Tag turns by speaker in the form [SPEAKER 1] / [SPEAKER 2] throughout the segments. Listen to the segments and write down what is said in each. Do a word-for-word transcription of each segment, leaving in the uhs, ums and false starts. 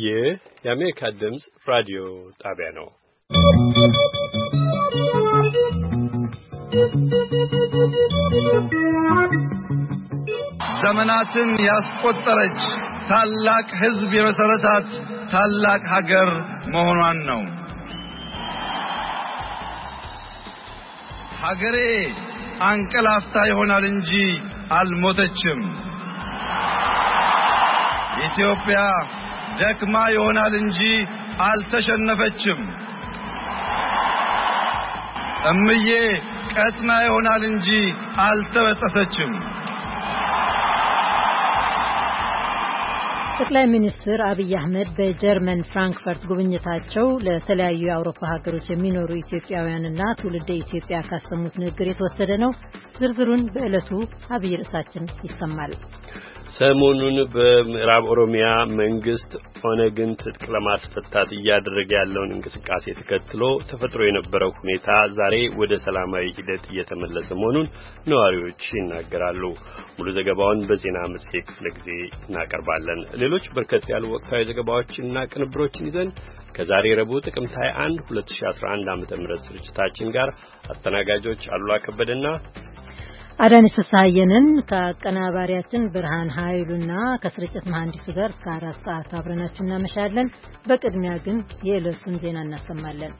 [SPEAKER 1] ይህ የአሜሪካ ድምፅ ራዲዮ ጣቢያ ነው።
[SPEAKER 2] ዘመናትን ያስቆጠረች ታላቅ ሕዝብ የመሰረታት ታላቅ ሀገር መሆኗን ነው። ሀገሬ አንቀላፍታ ይሆናል እንጂ አልሞተችም። ኢትዮጵያ ደክማ ይሆናል እንጂ አልተሸነፈችም። እምዬ ቀጥና ይሆናል እንጂ አልተበጠሰችም።
[SPEAKER 3] ጠቅላይ ሚኒስትር አብይ አህመድ በጀርመን ፍራንክፈርት ጉብኝታቸው ለተለያዩ የአውሮፓ ሀገሮች የሚኖሩ ኢትዮጵያውያንና ትውልደ ኢትዮጵያ ካሰሙት ንግግር የተወሰደ ነው። ዝርዝሩን በዕለቱ አብይ ርዕሳችን ይሰማል።
[SPEAKER 1] ሰሞኑን በምዕራብ ኦሮሚያ መንግስት ኦነግን ትጥቅ ለማስፈታት እያደረገ ያለውን እንቅስቃሴ ተከትሎ ተፈጥሮ የነበረው ሁኔታ ዛሬ ወደ ሰላማዊ ሂደት እየተመለሰ መሆኑን ነዋሪዎች ይናገራሉ። ሙሉ ዘገባውን በዜና መጽሔት ክፍለ ጊዜ እናቀርባለን። ሌሎች በርከት ያሉ ወቅታዊ ዘገባዎችንና ቅንብሮችን ይዘን ከዛሬ ረቡዕ ጥቅምት ሃያ አንድ ሁለት ሺህ አስራ አንድ ዓ.ም ስርጭታችን ጋር አስተናጋጆች አሉላ ከበደና
[SPEAKER 3] አዳነች ፍስሐየንን ከአቀናባሪያችን ብርሃን ኃይሉና ከስርጭት መሐንዲሱ ጋር እስከ አራት ሰዓት አብረናችሁ እናመሻለን። በቅድሚያ ግን የዕለቱን ዜና እናሰማለን።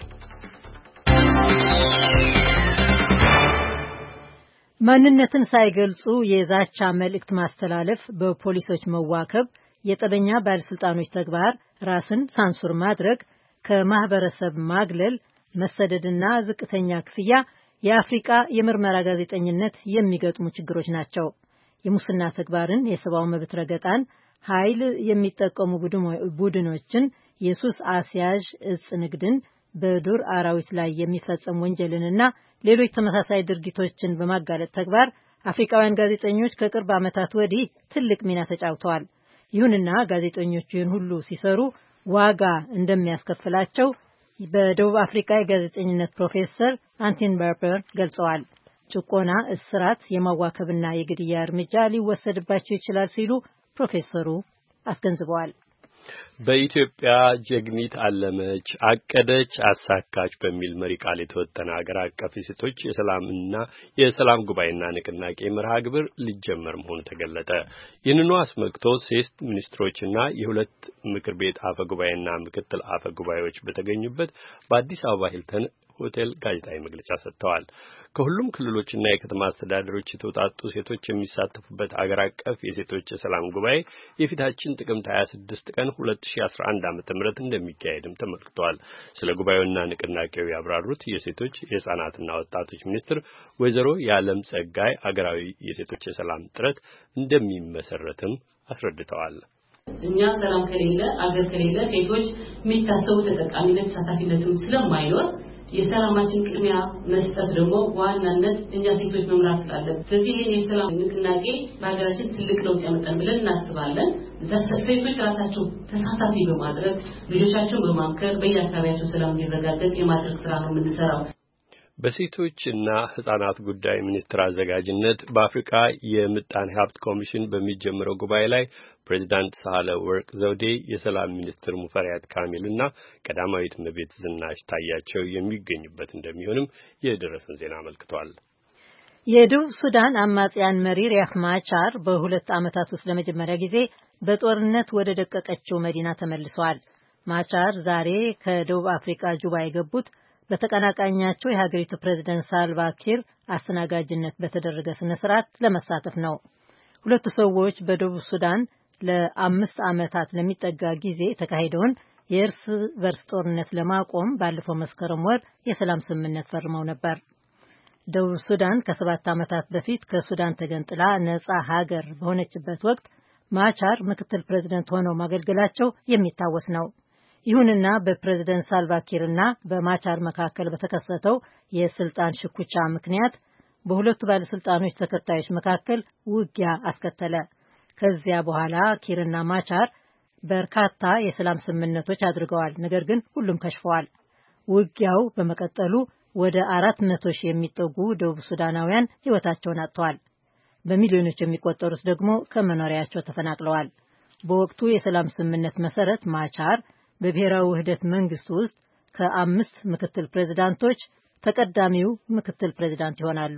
[SPEAKER 3] ማንነትን ሳይገልጹ የዛቻ መልእክት ማስተላለፍ፣ በፖሊሶች መዋከብ፣ የጠበኛ ባለስልጣኖች ተግባር፣ ራስን ሳንሱር ማድረግ፣ ከማህበረሰብ ማግለል፣ መሰደድና ዝቅተኛ ክፍያ የአፍሪካ የምርመራ ጋዜጠኝነት የሚገጥሙ ችግሮች ናቸው። የሙስና ተግባርን፣ የሰብአዊ መብት ረገጣን፣ ኃይል የሚጠቀሙ ቡድኖችን፣ የሱስ አስያዥ እጽ ንግድን፣ በዱር አራዊት ላይ የሚፈጸም ወንጀልንና ሌሎች ተመሳሳይ ድርጊቶችን በማጋለጥ ተግባር አፍሪካውያን ጋዜጠኞች ከቅርብ ዓመታት ወዲህ ትልቅ ሚና ተጫውተዋል። ይሁንና ጋዜጠኞቹ ይህን ሁሉ ሲሰሩ ዋጋ እንደሚያስከፍላቸው በደቡብ አፍሪካ የጋዜጠኝነት ፕሮፌሰር አንቲን ባርበር ገልጸዋል። ጭቆና፣ እስራት፣ የማዋከብና የግድያ እርምጃ ሊወሰድባቸው ይችላል ሲሉ ፕሮፌሰሩ አስገንዝበዋል።
[SPEAKER 1] በኢትዮጵያ ጀግኒት አለመች፣ አቀደች፣ አሳካች በሚል መሪ ቃል የተወጠነ ሀገር አቀፍ የሴቶች የሰላምና የሰላም ጉባኤና ንቅናቄ መርሃ ግብር ሊጀመር መሆኑ ተገለጠ። ይህንኑ አስመልክቶ ሴት ሚኒስትሮችና የሁለት ምክር ቤት አፈ ጉባኤና ምክትል አፈ ጉባኤዎች በተገኙበት በአዲስ አበባ ሂልተን ሆቴል ጋዜጣዊ መግለጫ ሰጥተዋል። ከሁሉም ክልሎችና የከተማ አስተዳደሮች የተውጣጡ ሴቶች የሚሳተፉበት አገር አቀፍ የሴቶች የሰላም ጉባኤ የፊታችን ጥቅምት ሃያ ስድስት ቀን ሁለት ሺህ አስራ አንድ ዓመተ ምህረት እንደሚካሄድም ተመልክቷል። ስለ ጉባኤውና ንቅናቄው ያብራሩት የሴቶች የሕፃናትና ወጣቶች ሚኒስትር ወይዘሮ የዓለም ጸጋይ አገራዊ የሴቶች የሰላም ጥረት እንደሚመሰረትም አስረድተዋል።
[SPEAKER 4] እኛ ሰላም ከሌለ አገር ከሌለ ሴቶች የሚታሰቡ ተጠቃሚነት ተሳታፊነትም ስለማይኖር የሰላማችን ቅድሚያ መስጠት ደግሞ ዋናነት እኛ ሴቶች መምራት ስላለብን፣ ስለዚህ ይሄ የሰላም ንቅናቄ በሀገራችን ትልቅ ለውጥ ያመጣል ብለን እናስባለን። ሴቶች ራሳቸው ተሳታፊ በማድረግ ልጆቻቸውን በማምከር በየአካባቢያቸው ሰላም እንዲረጋገጥ የማድረግ ስራ ነው የምንሰራው።
[SPEAKER 1] በሴቶችና ሕፃናት ጉዳይ ሚኒስቴር አዘጋጅነት በአፍሪካ የምጣኔ ሀብት ኮሚሽን በሚጀምረው ጉባኤ ላይ ፕሬዚዳንት ሳህለ ወርቅ ዘውዴ፣ የሰላም ሚኒስትር ሙፈሪያት ካሚልና ቀዳማዊት እመቤት ዝናሽ ታያቸው የሚገኙበት እንደሚሆንም የደረሰን ዜና አመልክቷል።
[SPEAKER 3] የደቡብ ሱዳን አማጽያን መሪ ሪያክ ማቻር በሁለት ዓመታት ውስጥ ለመጀመሪያ ጊዜ በጦርነት ወደ ደቀቀችው መዲና ተመልሰዋል። ማቻር ዛሬ ከደቡብ አፍሪካ ጁባ የገቡት በተቀናቃኛቸው የሀገሪቱ ፕሬዝዳንት ሳልቫ ኪር አስተናጋጅነት በተደረገ ስነ ስርዓት ለመሳተፍ ነው። ሁለቱ ሰዎች በደቡብ ሱዳን ለአምስት ዓመታት ለሚጠጋ ጊዜ ተካሄደውን የእርስ በርስ ጦርነት ለማቆም ባለፈው መስከረም ወር የሰላም ስምምነት ፈርመው ነበር። ደቡብ ሱዳን ከሰባት ዓመታት በፊት ከሱዳን ተገንጥላ ነጻ ሀገር በሆነችበት ወቅት ማቻር ምክትል ፕሬዝዳንት ሆነው ማገልገላቸው የሚታወስ ነው። ይሁንና በፕሬዝዳንት ሳልቫ ኪርና በማቻር መካከል በተከሰተው የስልጣን ሽኩቻ ምክንያት በሁለቱ ባለስልጣኖች ተከታዮች መካከል ውጊያ አስከተለ። ከዚያ በኋላ ኪርና ማቻር በርካታ የሰላም ስምምነቶች አድርገዋል። ነገር ግን ሁሉም ከሽፈዋል። ውጊያው በመቀጠሉ ወደ አራት መቶ ሺህ የሚጠጉ ደቡብ ሱዳናውያን ሕይወታቸውን አጥተዋል። በሚሊዮኖች የሚቆጠሩት ደግሞ ከመኖሪያቸው ተፈናቅለዋል። በወቅቱ የሰላም ስምምነት መሰረት ማቻር በብሔራዊ ውህደት መንግስት ውስጥ ከአምስት ምክትል ፕሬዝዳንቶች ተቀዳሚው ምክትል ፕሬዝዳንት ይሆናሉ።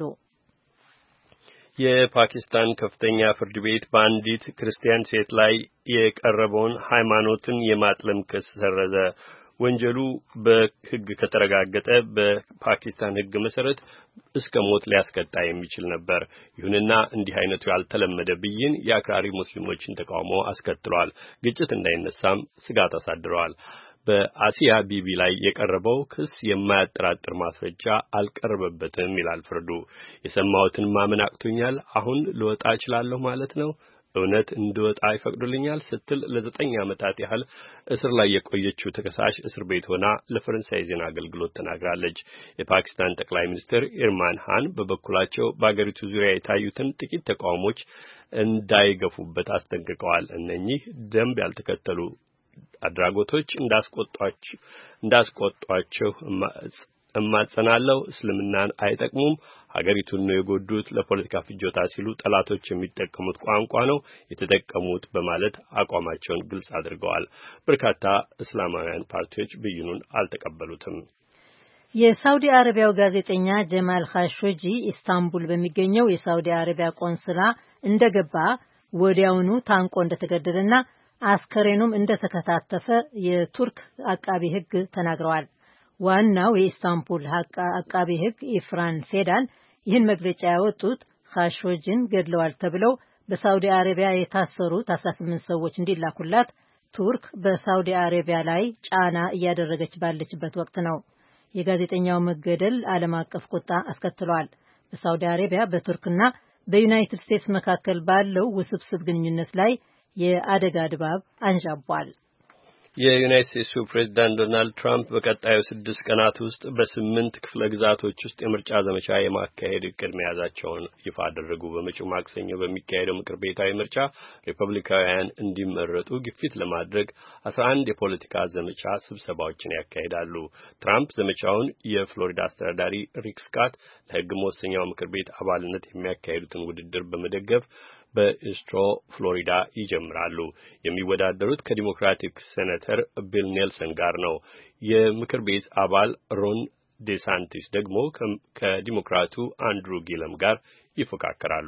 [SPEAKER 1] የፓኪስታን ከፍተኛ ፍርድ ቤት በአንዲት ክርስቲያን ሴት ላይ የቀረበውን ሃይማኖትን የማጥለም ክስ ሰረዘ። ወንጀሉ በሕግ ከተረጋገጠ በፓኪስታን ሕግ መሰረት እስከ ሞት ሊያስቀጣ የሚችል ነበር። ይሁንና እንዲህ አይነቱ ያልተለመደ ብይን የአክራሪ ሙስሊሞችን ተቃውሞ አስከትሏል። ግጭት እንዳይነሳም ስጋት አሳድረዋል። በአሲያ ቢቢ ላይ የቀረበው ክስ የማያጠራጥር ማስረጃ አልቀረበበትም ይላል ፍርዱ። የሰማሁትን ማመን አቅቶኛል። አሁን ልወጣ እችላለሁ ማለት ነው። እውነት እንድወጣ ይፈቅዱልኛል ስትል ለዘጠኝ ዓመታት ያህል እስር ላይ የቆየችው ተከሳሽ እስር ቤት ሆና ለፈረንሳይ ዜና አገልግሎት ተናግራለች። የፓኪስታን ጠቅላይ ሚኒስትር ኢርማን ሃን በበኩላቸው በአገሪቱ ዙሪያ የታዩትን ጥቂት ተቃውሞች እንዳይገፉበት አስጠንቅቀዋል። እነኚህ ደንብ ያልተከተሉ አድራጎቶች እንዳስቆጧቸው እንዳስቆጧቸው እማጸናለሁ። እስልምናን አይጠቅሙም፣ ሀገሪቱን ነው የጎዱት፣ ለፖለቲካ ፍጆታ ሲሉ ጠላቶች የሚጠቀሙት ቋንቋ ነው የተጠቀሙት በማለት አቋማቸውን ግልጽ አድርገዋል። በርካታ እስላማውያን ፓርቲዎች ብይኑን አልተቀበሉትም።
[SPEAKER 3] የሳውዲ አረቢያው ጋዜጠኛ ጀማል ኻሾጂ ኢስታንቡል በሚገኘው የሳውዲ አረቢያ ቆንስላ እንደገባ ወዲያውኑ ታንቆ እንደተገደለና አስከሬኑም እንደተከታተፈ የቱርክ አቃቢ ሕግ ተናግረዋል። ዋናው የኢስታንቡል አቃቢ ሕግ ኢፍራን ፌዳን ይህን መግለጫ ያወጡት ኻሾጂን ገድለዋል ተብለው በሳውዲ አረቢያ የታሰሩት አስራ ስምንት ሰዎች እንዲላኩላት ቱርክ በሳውዲ አረቢያ ላይ ጫና እያደረገች ባለችበት ወቅት ነው። የጋዜጠኛው መገደል ዓለም አቀፍ ቁጣ አስከትሏል። በሳውዲ አረቢያ በቱርክና በዩናይትድ ስቴትስ መካከል ባለው ውስብስብ ግንኙነት ላይ የአደጋ ድባብ አንዣቧል።
[SPEAKER 1] የዩናይትድ ስቴትሱ ፕሬዝዳንት ዶናልድ ትራምፕ በቀጣዩ ስድስት ቀናት ውስጥ በስምንት ክፍለ ግዛቶች ውስጥ የምርጫ ዘመቻ የማካሄድ እቅድ መያዛቸውን ይፋ አደረጉ። በመጪው ማክሰኞ በሚካሄደው ምክር ቤታዊ ምርጫ ሪፐብሊካውያን እንዲመረጡ ግፊት ለማድረግ አስራ አንድ የፖለቲካ ዘመቻ ስብሰባዎችን ያካሂዳሉ። ትራምፕ ዘመቻውን የፍሎሪዳ አስተዳዳሪ ሪክ ስኮት ለሕግ መወሰኛው ምክር ቤት አባልነት የሚያካሂዱትን ውድድር በመደገፍ በኢስትሮ ፍሎሪዳ ይጀምራሉ። የሚወዳደሩት ከዲሞክራቲክ ሴኔተር ቢል ኔልሰን ጋር ነው። የምክር ቤት አባል ሮን ዴሳንቲስ ደግሞ ከዲሞክራቱ አንድሩ ጊለም ጋር ይፎካከራሉ።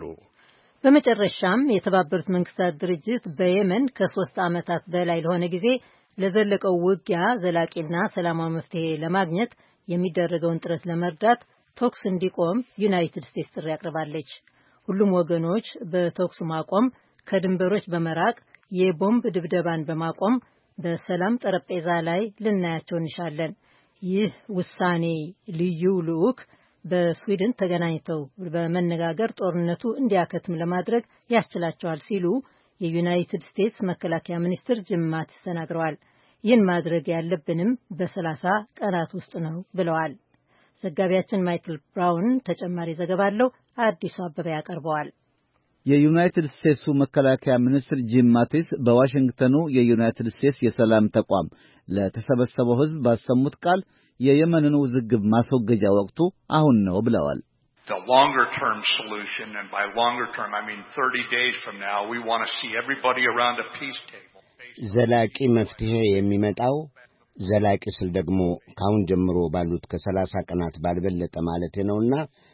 [SPEAKER 3] በመጨረሻም የተባበሩት መንግስታት ድርጅት በየመን ከሶስት ዓመታት በላይ ለሆነ ጊዜ ለዘለቀው ውጊያ ዘላቂና ሰላማዊ መፍትሄ ለማግኘት የሚደረገውን ጥረት ለመርዳት ተኩስ እንዲቆም ዩናይትድ ስቴትስ ጥሪ አቅርባለች። ሁሉም ወገኖች በተኩስ ማቆም፣ ከድንበሮች በመራቅ የቦምብ ድብደባን በማቆም በሰላም ጠረጴዛ ላይ ልናያቸው እንሻለን። ይህ ውሳኔ ልዩ ልዑክ በስዊድን ተገናኝተው በመነጋገር ጦርነቱ እንዲያከትም ለማድረግ ያስችላቸዋል ሲሉ የዩናይትድ ስቴትስ መከላከያ ሚኒስትር ጂም ማቲስ ተናግረዋል። ይህን ማድረግ ያለብንም በሰላሳ ቀናት ውስጥ ነው ብለዋል። ዘጋቢያችን ማይክል ብራውን ተጨማሪ ዘገባ አለው። አዲሱ አበበ ያቀርበዋል።
[SPEAKER 5] የዩናይትድ ስቴትሱ መከላከያ ሚኒስትር ጂም ማቲስ በዋሽንግተኑ የዩናይትድ ስቴትስ የሰላም ተቋም ለተሰበሰበው ሕዝብ ባሰሙት ቃል የየመንን ውዝግብ ማስወገጃ ወቅቱ አሁን ነው ብለዋል።
[SPEAKER 6] The longer term solution, and by longer term I mean thirty days from now, we want to see everybody around a peace table.
[SPEAKER 7] ዘላቂ መፍትሄ የሚመጣው ዘላቂ ስል ደግሞ ካሁን ጀምሮ ባሉት ከሰላሳ ቀናት ባልበለጠ ማለት ነውና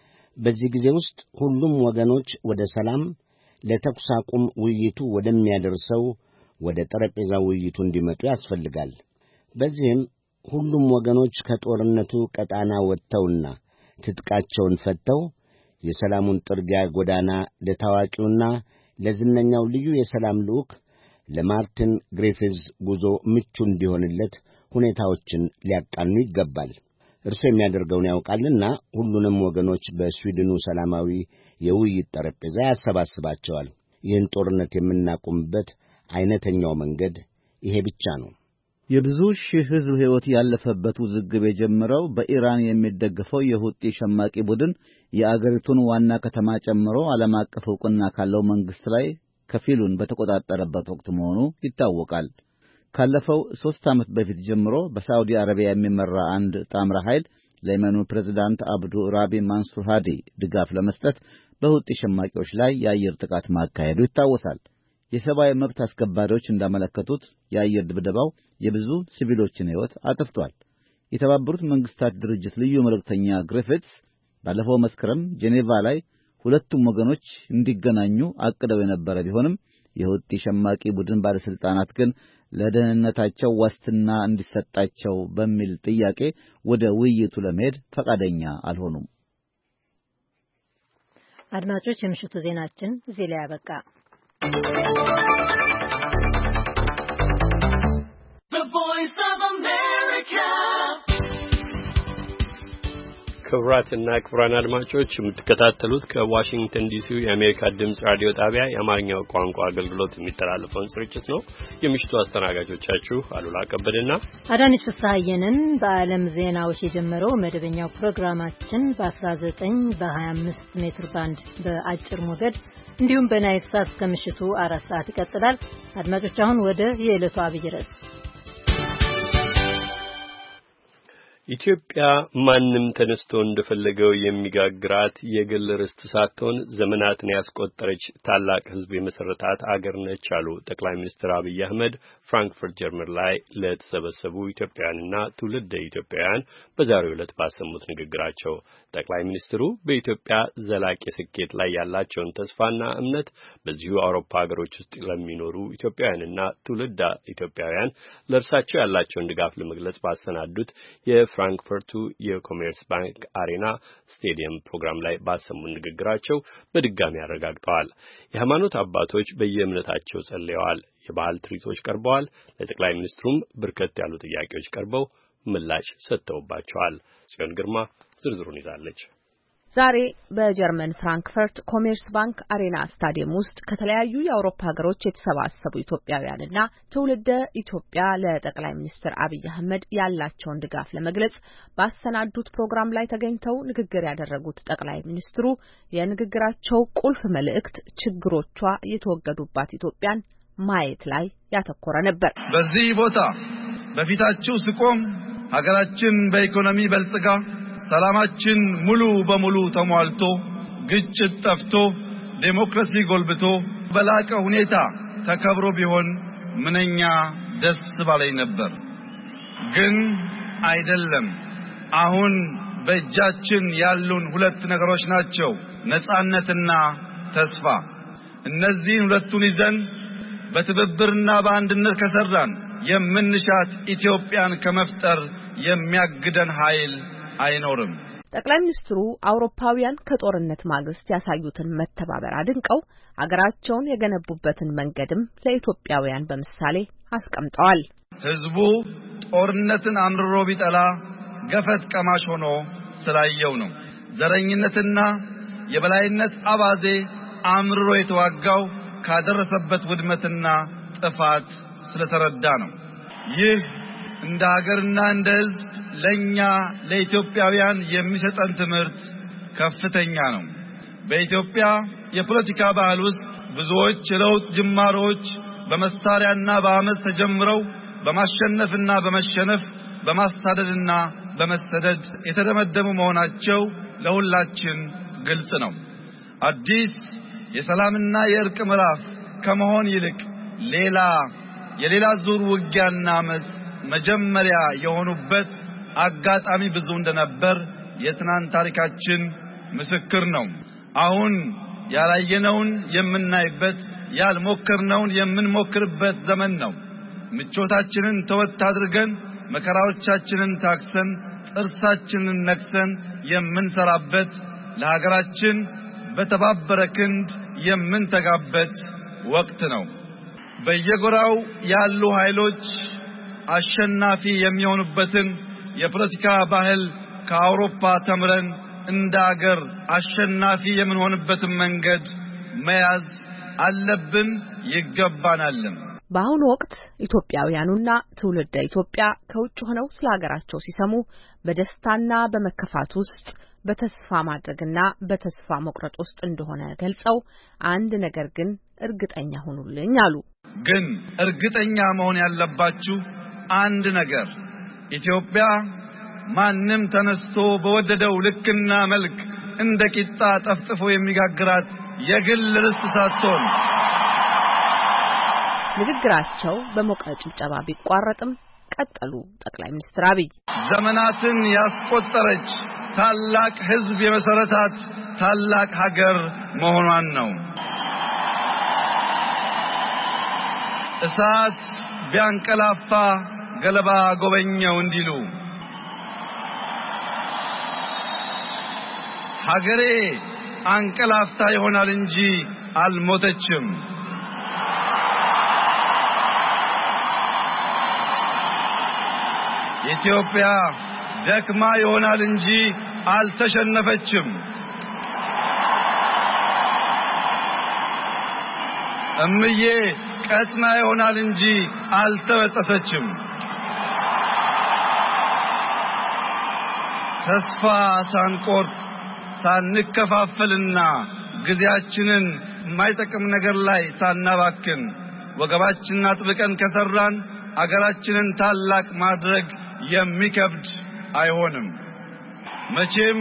[SPEAKER 7] በዚህ ጊዜ ውስጥ ሁሉም ወገኖች ወደ ሰላም ለተኩስ አቁም ውይይቱ ወደሚያደርሰው ወደ ጠረጴዛ ውይይቱ እንዲመጡ ያስፈልጋል። በዚህም ሁሉም ወገኖች ከጦርነቱ ቀጣና ወጥተውና ትጥቃቸውን ፈተው የሰላሙን ጥርጊያ ጎዳና ለታዋቂውና ለዝነኛው ልዩ የሰላም ልዑክ ለማርቲን ግሪፊዝ ጉዞ ምቹ እንዲሆንለት ሁኔታዎችን ሊያቃኑ ይገባል። እርሱ የሚያደርገውን ያውቃልና ሁሉንም ወገኖች በስዊድኑ ሰላማዊ የውይይት ጠረጴዛ ያሰባስባቸዋል። ይህን ጦርነት የምናቆምበት አይነተኛው መንገድ ይሄ ብቻ ነው።
[SPEAKER 5] የብዙ ሺህ ሕዝብ ሕይወት ያለፈበት ውዝግብ የጀመረው በኢራን የሚደገፈው የሁጢ ሸማቂ ቡድን የአገሪቱን ዋና ከተማ ጨምሮ ዓለም አቀፍ ዕውቅና ካለው መንግሥት ላይ ከፊሉን በተቆጣጠረበት ወቅት መሆኑ ይታወቃል። ካለፈው ሦስት ዓመት በፊት ጀምሮ በሳዑዲ አረቢያ የሚመራ አንድ ጣምራ ኃይል ለየመኑ ፕሬዝዳንት አብዱ ራቢ ማንሱር ሃዲ ድጋፍ ለመስጠት በሁጢ ሸማቂዎች ላይ የአየር ጥቃት ማካሄዱ ይታወሳል። የሰብአዊ መብት አስከባሪዎች እንዳመለከቱት የአየር ድብደባው የብዙ ሲቪሎችን ሕይወት አጥፍቷል። የተባበሩት መንግስታት ድርጅት ልዩ መልእክተኛ ግሪፊትስ ባለፈው መስከረም ጄኔቫ ላይ ሁለቱም ወገኖች እንዲገናኙ አቅደው የነበረ ቢሆንም የሁቲ ሸማቂ ቡድን ባለስልጣናት ግን ለደህንነታቸው ዋስትና እንዲሰጣቸው በሚል ጥያቄ ወደ ውይይቱ ለመሄድ ፈቃደኛ አልሆኑም።
[SPEAKER 3] አድማጮች፣ የምሽቱ ዜናችን እዚህ ላይ ያበቃ።
[SPEAKER 8] The Voice of America.
[SPEAKER 1] ክቡራትና ክቡራን አድማጮች የምትከታተሉት ከዋሽንግተን ዲሲ የአሜሪካ ድምጽ ራዲዮ ጣቢያ የአማርኛው ቋንቋ አገልግሎት የሚተላለፈውን ስርጭት ነው። የምሽቱ አስተናጋጆቻችሁ አሉላ ከበደና
[SPEAKER 3] አዳነች ፍስሐየንን። በዓለም ዜናዎች የጀመረው መደበኛው ፕሮግራማችን በ19 በ25 ሜትር ባንድ በአጭር ሞገድ እንዲሁም በናይል ሳት ከምሽቱ አራት ሰዓት ይቀጥላል። አድማጮች አሁን ወደ የዕለቱ አብይ ርዕስ።
[SPEAKER 1] ኢትዮጵያ ማንም ተነስቶ እንደፈለገው የሚጋግራት የግል ርስት ሳትሆን ዘመናትን ያስቆጠረች ታላቅ ሕዝብ የመሰረታት አገር ነች አሉ ጠቅላይ ሚኒስትር አብይ አህመድ ፍራንክፈርት ጀርመን ላይ ለተሰበሰቡ ኢትዮጵያውያንና ትውልደ ኢትዮጵያውያን በዛሬው ዕለት ባሰሙት ንግግራቸው። ጠቅላይ ሚኒስትሩ በኢትዮጵያ ዘላቂ ስኬት ላይ ያላቸውን ተስፋና እምነት በዚሁ አውሮፓ ሀገሮች ውስጥ ለሚኖሩ ኢትዮጵያውያንና ትውልደ ኢትዮጵያውያን ለእርሳቸው ያላቸውን ድጋፍ ለመግለጽ ባሰናዱት የፍራንክፈርቱ የኮሜርስ ባንክ አሬና ስቴዲየም ፕሮግራም ላይ ባሰሙት ንግግራቸው በድጋሚ አረጋግጠዋል። የሃይማኖት አባቶች በየእምነታቸው ጸልየዋል። የባህል ትርኢቶች ቀርበዋል። ለጠቅላይ ሚኒስትሩም በርከት ያሉ ጥያቄዎች ቀርበው ምላሽ ሰጥተውባቸዋል። ጽዮን ግርማ ዝርዝሩን ይዛለች።
[SPEAKER 9] ዛሬ በጀርመን ፍራንክፈርት ኮሜርስ ባንክ አሬና ስታዲየም ውስጥ ከተለያዩ የአውሮፓ ሀገሮች የተሰባሰቡ ኢትዮጵያውያንና ትውልደ ኢትዮጵያ ለጠቅላይ ሚኒስትር አብይ አህመድ ያላቸውን ድጋፍ ለመግለጽ ባሰናዱት ፕሮግራም ላይ ተገኝተው ንግግር ያደረጉት ጠቅላይ ሚኒስትሩ የንግግራቸው ቁልፍ መልእክት ችግሮቿ የተወገዱባት ኢትዮጵያን ማየት ላይ ያተኮረ ነበር።
[SPEAKER 2] በዚህ ቦታ በፊታችሁ ስቆም ሀገራችን በኢኮኖሚ በልጽጋ ሰላማችን ሙሉ በሙሉ ተሟልቶ ግጭት ጠፍቶ ዴሞክራሲ ጎልብቶ በላቀ ሁኔታ ተከብሮ ቢሆን ምንኛ ደስ ባለኝ ነበር። ግን አይደለም። አሁን በእጃችን ያሉን ሁለት ነገሮች ናቸው፣ ነጻነትና ተስፋ። እነዚህን ሁለቱን ይዘን በትብብርና በአንድነት ከሰራን የምንሻት ኢትዮጵያን ከመፍጠር የሚያግደን ኃይል አይኖርም።
[SPEAKER 9] ጠቅላይ ሚኒስትሩ አውሮፓውያን ከጦርነት ማግስት ያሳዩትን መተባበር አድንቀው አገራቸውን የገነቡበትን መንገድም ለኢትዮጵያውያን በምሳሌ አስቀምጠዋል።
[SPEAKER 2] ሕዝቡ ጦርነትን አምርሮ ቢጠላ ገፈት ቀማሽ ሆኖ ስላየው ነው። ዘረኝነትና የበላይነት አባዜ አምርሮ የተዋጋው ካደረሰበት ውድመትና ጥፋት ስለተረዳ ነው። ይህ እንደ ሀገርና እንደ ሕዝብ ለኛ ለኢትዮጵያውያን የሚሰጠን ትምህርት ከፍተኛ ነው። በኢትዮጵያ የፖለቲካ ባህል ውስጥ ብዙዎች የለውጥ ጅማሮች በመሳሪያና በአመፅ ተጀምረው በማሸነፍና በመሸነፍ በማሳደድና በመሰደድ የተደመደሙ መሆናቸው ለሁላችን ግልጽ ነው። አዲስ የሰላምና የእርቅ ምዕራፍ ከመሆን ይልቅ ሌላ የሌላ ዙር ውጊያና አመፅ መጀመሪያ የሆኑበት አጋጣሚ ብዙ እንደነበር የትናንት ታሪካችን ምስክር ነው። አሁን ያላየነውን የምናይበት ያልሞከርነውን የምንሞክርበት ዘመን ነው። ምቾታችንን ተወት አድርገን መከራዎቻችንን ታክሰን ጥርሳችንን ነክሰን የምንሰራበት ለሀገራችን በተባበረ ክንድ የምንተጋበት ወቅት ነው። በየጎራው ያሉ ኃይሎች አሸናፊ የሚሆኑበትን የፖለቲካ ባህል ከአውሮፓ ተምረን እንደ አገር አሸናፊ የምንሆንበትን መንገድ መያዝ አለብን፣ ይገባናልም።
[SPEAKER 9] በአሁኑ ወቅት ኢትዮጵያውያኑና ትውልደ ኢትዮጵያ ከውጭ ሆነው ስለ ሀገራቸው ሲሰሙ በደስታና በመከፋት ውስጥ በተስፋ ማድረግና በተስፋ መቁረጥ ውስጥ እንደሆነ ገልጸው አንድ ነገር ግን እርግጠኛ ሆኑልኝ አሉ።
[SPEAKER 2] ግን እርግጠኛ መሆን ያለባችሁ አንድ ነገር፣ ኢትዮጵያ ማንም ተነስቶ በወደደው ልክና መልክ እንደ ቂጣ ጠፍጥፎ የሚጋግራት የግል ርስት ሳትሆን
[SPEAKER 9] ንግግራቸው በሞቀ ጭብጨባ ቢቋረጥም ቀጠሉ። ጠቅላይ ሚኒስትር አብይ
[SPEAKER 2] ዘመናትን ያስቆጠረች ታላቅ ሕዝብ የመሰረታት ታላቅ ሀገር መሆኗን ነው። እሳት ቢያንቀላፋ ገለባ ጎበኘው እንዲሉ ሀገሬ አንቀላፍታ ይሆናል እንጂ አልሞተችም። ኢትዮጵያ ደክማ ይሆናል እንጂ አልተሸነፈችም። እምዬ ቀጥና ይሆናል እንጂ አልተበጠሰችም። ተስፋ ሳንቆርጥ ሳንከፋፈልና ጊዜያችንን የማይጠቅም ነገር ላይ ሳናባክን ወገባችንን አጥብቀን ከሰራን አገራችንን ታላቅ ማድረግ የሚከብድ አይሆንም። መቼም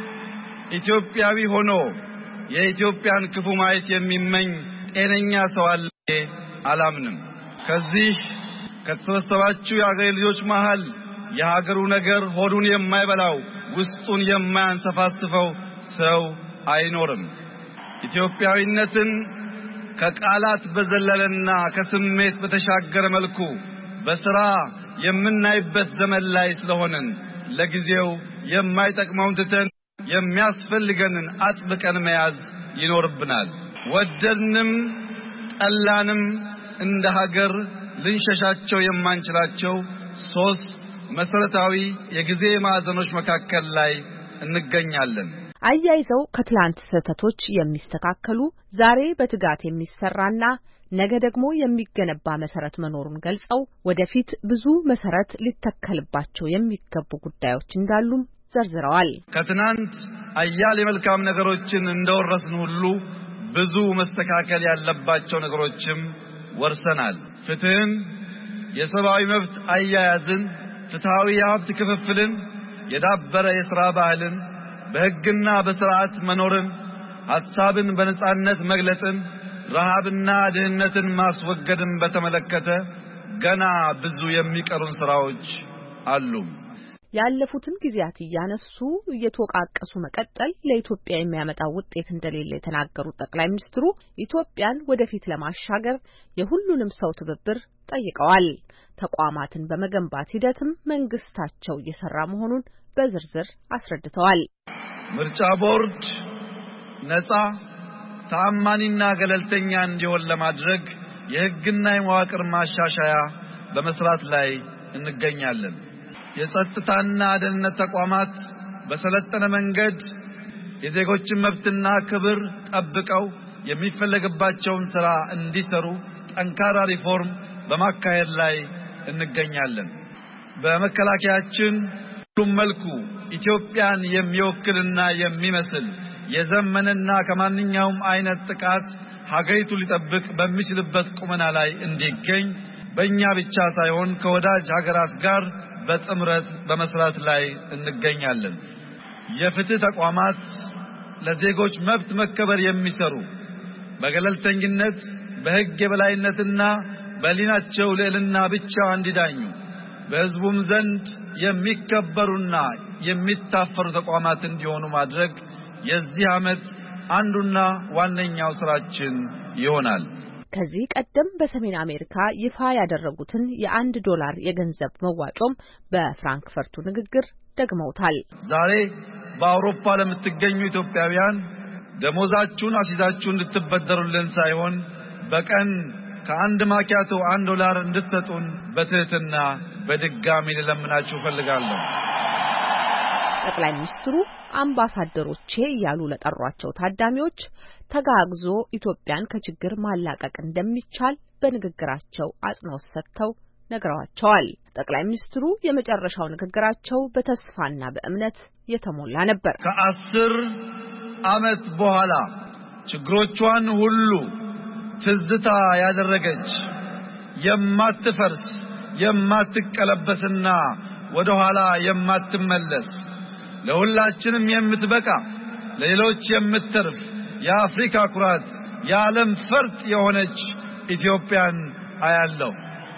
[SPEAKER 2] ኢትዮጵያዊ ሆኖ የኢትዮጵያን ክፉ ማየት የሚመኝ ጤነኛ ሰው አለ አላምንም። ከዚህ ከተሰበሰባችሁ የአገሬ ልጆች መሃል የሀገሩ ነገር ሆዱን የማይበላው ውስጡን የማያንሰፋስፈው ሰው አይኖርም። ኢትዮጵያዊነትን ከቃላት በዘለለና ከስሜት በተሻገረ መልኩ በስራ የምናይበት ዘመን ላይ ስለሆነን ለጊዜው የማይጠቅመውን ትተን የሚያስፈልገንን አጥብቀን መያዝ ይኖርብናል። ወደድንም ጠላንም እንደ ሀገር ልንሸሻቸው የማንችላቸው ሶስት መሰረታዊ የጊዜ ማዕዘኖች መካከል ላይ እንገኛለን።
[SPEAKER 9] አያይዘው ከትላንት ስህተቶች የሚስተካከሉ ዛሬ በትጋት የሚሰራና ነገ ደግሞ የሚገነባ መሰረት መኖሩን ገልጸው ወደፊት ብዙ መሰረት ሊተከልባቸው የሚገቡ ጉዳዮች እንዳሉም ዘርዝረዋል።
[SPEAKER 2] ከትናንት አያሌ መልካም ነገሮችን እንደወረስን ሁሉ ብዙ መስተካከል ያለባቸው ነገሮችም ወርሰናል። ፍትህን፣ የሰብአዊ መብት አያያዝን፣ ፍትሃዊ የሀብት ክፍፍልን፣ የዳበረ የሥራ ባህልን፣ በሕግና በሥርዓት መኖርን፣ ሐሳብን በነጻነት መግለጽን፣ ረሃብና ድህነትን ማስወገድን በተመለከተ ገና ብዙ የሚቀሩን ሥራዎች አሉ።
[SPEAKER 9] ያለፉትን ጊዜያት እያነሱ እየተወቃቀሱ መቀጠል ለኢትዮጵያ የሚያመጣው ውጤት እንደሌለ የተናገሩት ጠቅላይ ሚኒስትሩ ኢትዮጵያን ወደፊት ለማሻገር የሁሉንም ሰው ትብብር ጠይቀዋል። ተቋማትን በመገንባት ሂደትም መንግስታቸው እየሰራ መሆኑን በዝርዝር አስረድተዋል።
[SPEAKER 2] ምርጫ ቦርድ ነፃ ተአማኒና ገለልተኛ እንዲሆን ለማድረግ የሕግና የመዋቅር ማሻሻያ በመስራት ላይ እንገኛለን። የጸጥታና ደህንነት ተቋማት በሰለጠነ መንገድ የዜጎችን መብትና ክብር ጠብቀው የሚፈለግባቸውን ሥራ እንዲሰሩ ጠንካራ ሪፎርም በማካሄድ ላይ እንገኛለን። በመከላከያችን ሁሉም መልኩ ኢትዮጵያን የሚወክልና የሚመስል የዘመነና ከማንኛውም አይነት ጥቃት ሀገሪቱ ሊጠብቅ በሚችልበት ቁመና ላይ እንዲገኝ በእኛ ብቻ ሳይሆን ከወዳጅ ሀገራት ጋር በጥምረት በመስራት ላይ እንገኛለን። የፍትህ ተቋማት ለዜጎች መብት መከበር የሚሰሩ በገለልተኝነት በሕግ የበላይነትና በሊናቸው ልዕልና ብቻ እንዲዳኙ በሕዝቡም ዘንድ የሚከበሩና የሚታፈሩ ተቋማት እንዲሆኑ ማድረግ የዚህ ዓመት አንዱና ዋነኛው ስራችን ይሆናል።
[SPEAKER 9] ከዚህ ቀደም በሰሜን አሜሪካ ይፋ ያደረጉትን የአንድ ዶላር የገንዘብ መዋጮም በፍራንክፈርቱ ንግግር ደግመውታል።
[SPEAKER 2] ዛሬ በአውሮፓ ለምትገኙ ኢትዮጵያውያን ደሞዛችሁን አሲዛችሁ እንድትበደሩልን ሳይሆን በቀን ከአንድ ማኪያቶ አንድ ዶላር እንድትሰጡን በትህትና በድጋሚ ልለምናችሁ ፈልጋለሁ።
[SPEAKER 9] ጠቅላይ ሚኒስትሩ አምባሳደሮቼ እያሉ ለጠሯቸው ታዳሚዎች ተጋግዞ ኢትዮጵያን ከችግር ማላቀቅ እንደሚቻል በንግግራቸው አጽንኦት ሰጥተው ነግረዋቸዋል። ጠቅላይ ሚኒስትሩ የመጨረሻው ንግግራቸው በተስፋና በእምነት የተሞላ ነበር።
[SPEAKER 2] ከአስር ዓመት በኋላ ችግሮቿን ሁሉ ትዝታ ያደረገች የማትፈርስ የማትቀለበስና ወደ ኋላ የማትመለስ ለሁላችንም የምትበቃ ለሌሎች የምትተርፍ የአፍሪካ ኩራት የዓለም ፈርጥ የሆነች ኢትዮጵያን አያለው።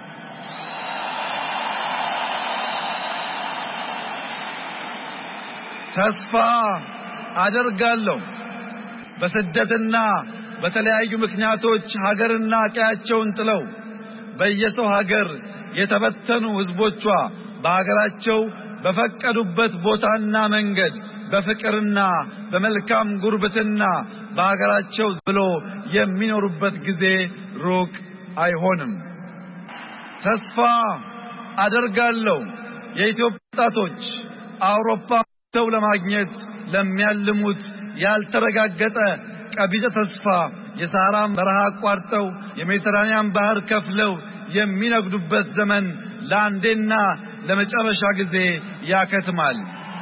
[SPEAKER 2] ተስፋ አደርጋለሁ በስደትና በተለያዩ ምክንያቶች ሀገርና ቀያቸውን ጥለው በየሰው ሀገር የተበተኑ ህዝቦቿ በሀገራቸው በፈቀዱበት ቦታና መንገድ በፍቅርና በመልካም ጉርብትና በሀገራቸው ብሎ የሚኖሩበት ጊዜ ሩቅ አይሆንም። ተስፋ አደርጋለሁ የኢትዮጵያ ወጣቶች አውሮፓ ተው ለማግኘት ለሚያልሙት ያልተረጋገጠ ቀቢጸ ተስፋ የሳራን በረሃ አቋርጠው የሜዲተራኒያን ባህር ከፍለው የሚነግዱበት ዘመን ለአንዴና ለመጨረሻ ጊዜ ያከትማል።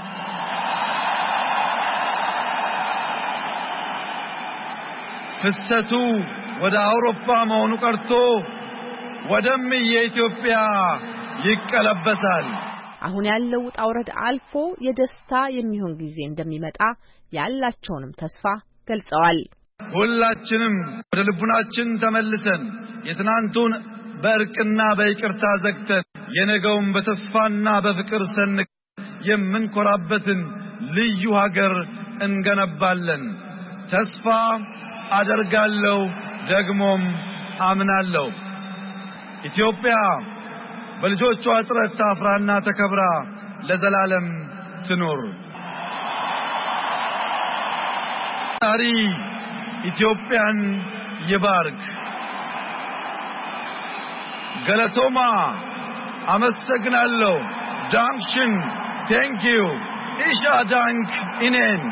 [SPEAKER 2] ፍሰቱ ወደ አውሮፓ መሆኑ ቀርቶ ወደም የኢትዮጵያ ይቀለበሳል።
[SPEAKER 9] አሁን ያለው ውጣ ውረድ አልፎ የደስታ የሚሆን ጊዜ እንደሚመጣ ያላቸውንም ተስፋ ገልጸዋል።
[SPEAKER 2] ሁላችንም ወደ ልቡናችን ተመልሰን የትናንቱን በእርቅና በይቅርታ ዘግተን የነገውን በተስፋና በፍቅር ሰንቀን የምንኮራበትን ልዩ ሀገር እንገነባለን። ተስፋ አደርጋለሁ ደግሞም አምናለሁ። ኢትዮጵያ በልጆቿ ጥረት ታፍራና ተከብራ ለዘላለም ትኖር። ፈጣሪ ኢትዮጵያን ይባርክ። ገለቶማ አመሰግናለሁ። ዳንክሽን ቴንክ ዩ ኢሻ ዳንክ ኢኔን።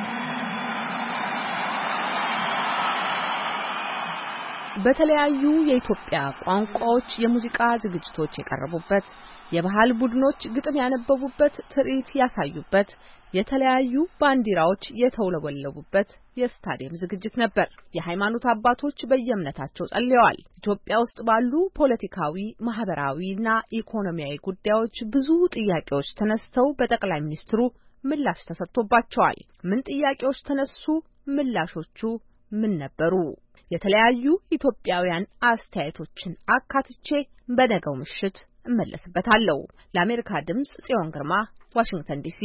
[SPEAKER 9] በተለያዩ የኢትዮጵያ ቋንቋዎች የሙዚቃ ዝግጅቶች የቀረቡበት፣ የባህል ቡድኖች ግጥም ያነበቡበት፣ ትርኢት ያሳዩበት፣ የተለያዩ ባንዲራዎች የተውለበለቡበት የስታዲየም ዝግጅት ነበር። የሃይማኖት አባቶች በየእምነታቸው ጸልየዋል። ኢትዮጵያ ውስጥ ባሉ ፖለቲካዊ፣ ማህበራዊና ኢኮኖሚያዊ ጉዳዮች ብዙ ጥያቄዎች ተነስተው በጠቅላይ ሚኒስትሩ ምላሽ ተሰጥቶባቸዋል። ምን ጥያቄዎች ተነሱ? ምላሾቹ ምን ነበሩ? የተለያዩ ኢትዮጵያውያን አስተያየቶችን አካትቼ በነገው ምሽት እመለስበታለሁ። ለአሜሪካ ድምጽ ጽዮን ግርማ ዋሽንግተን ዲሲ።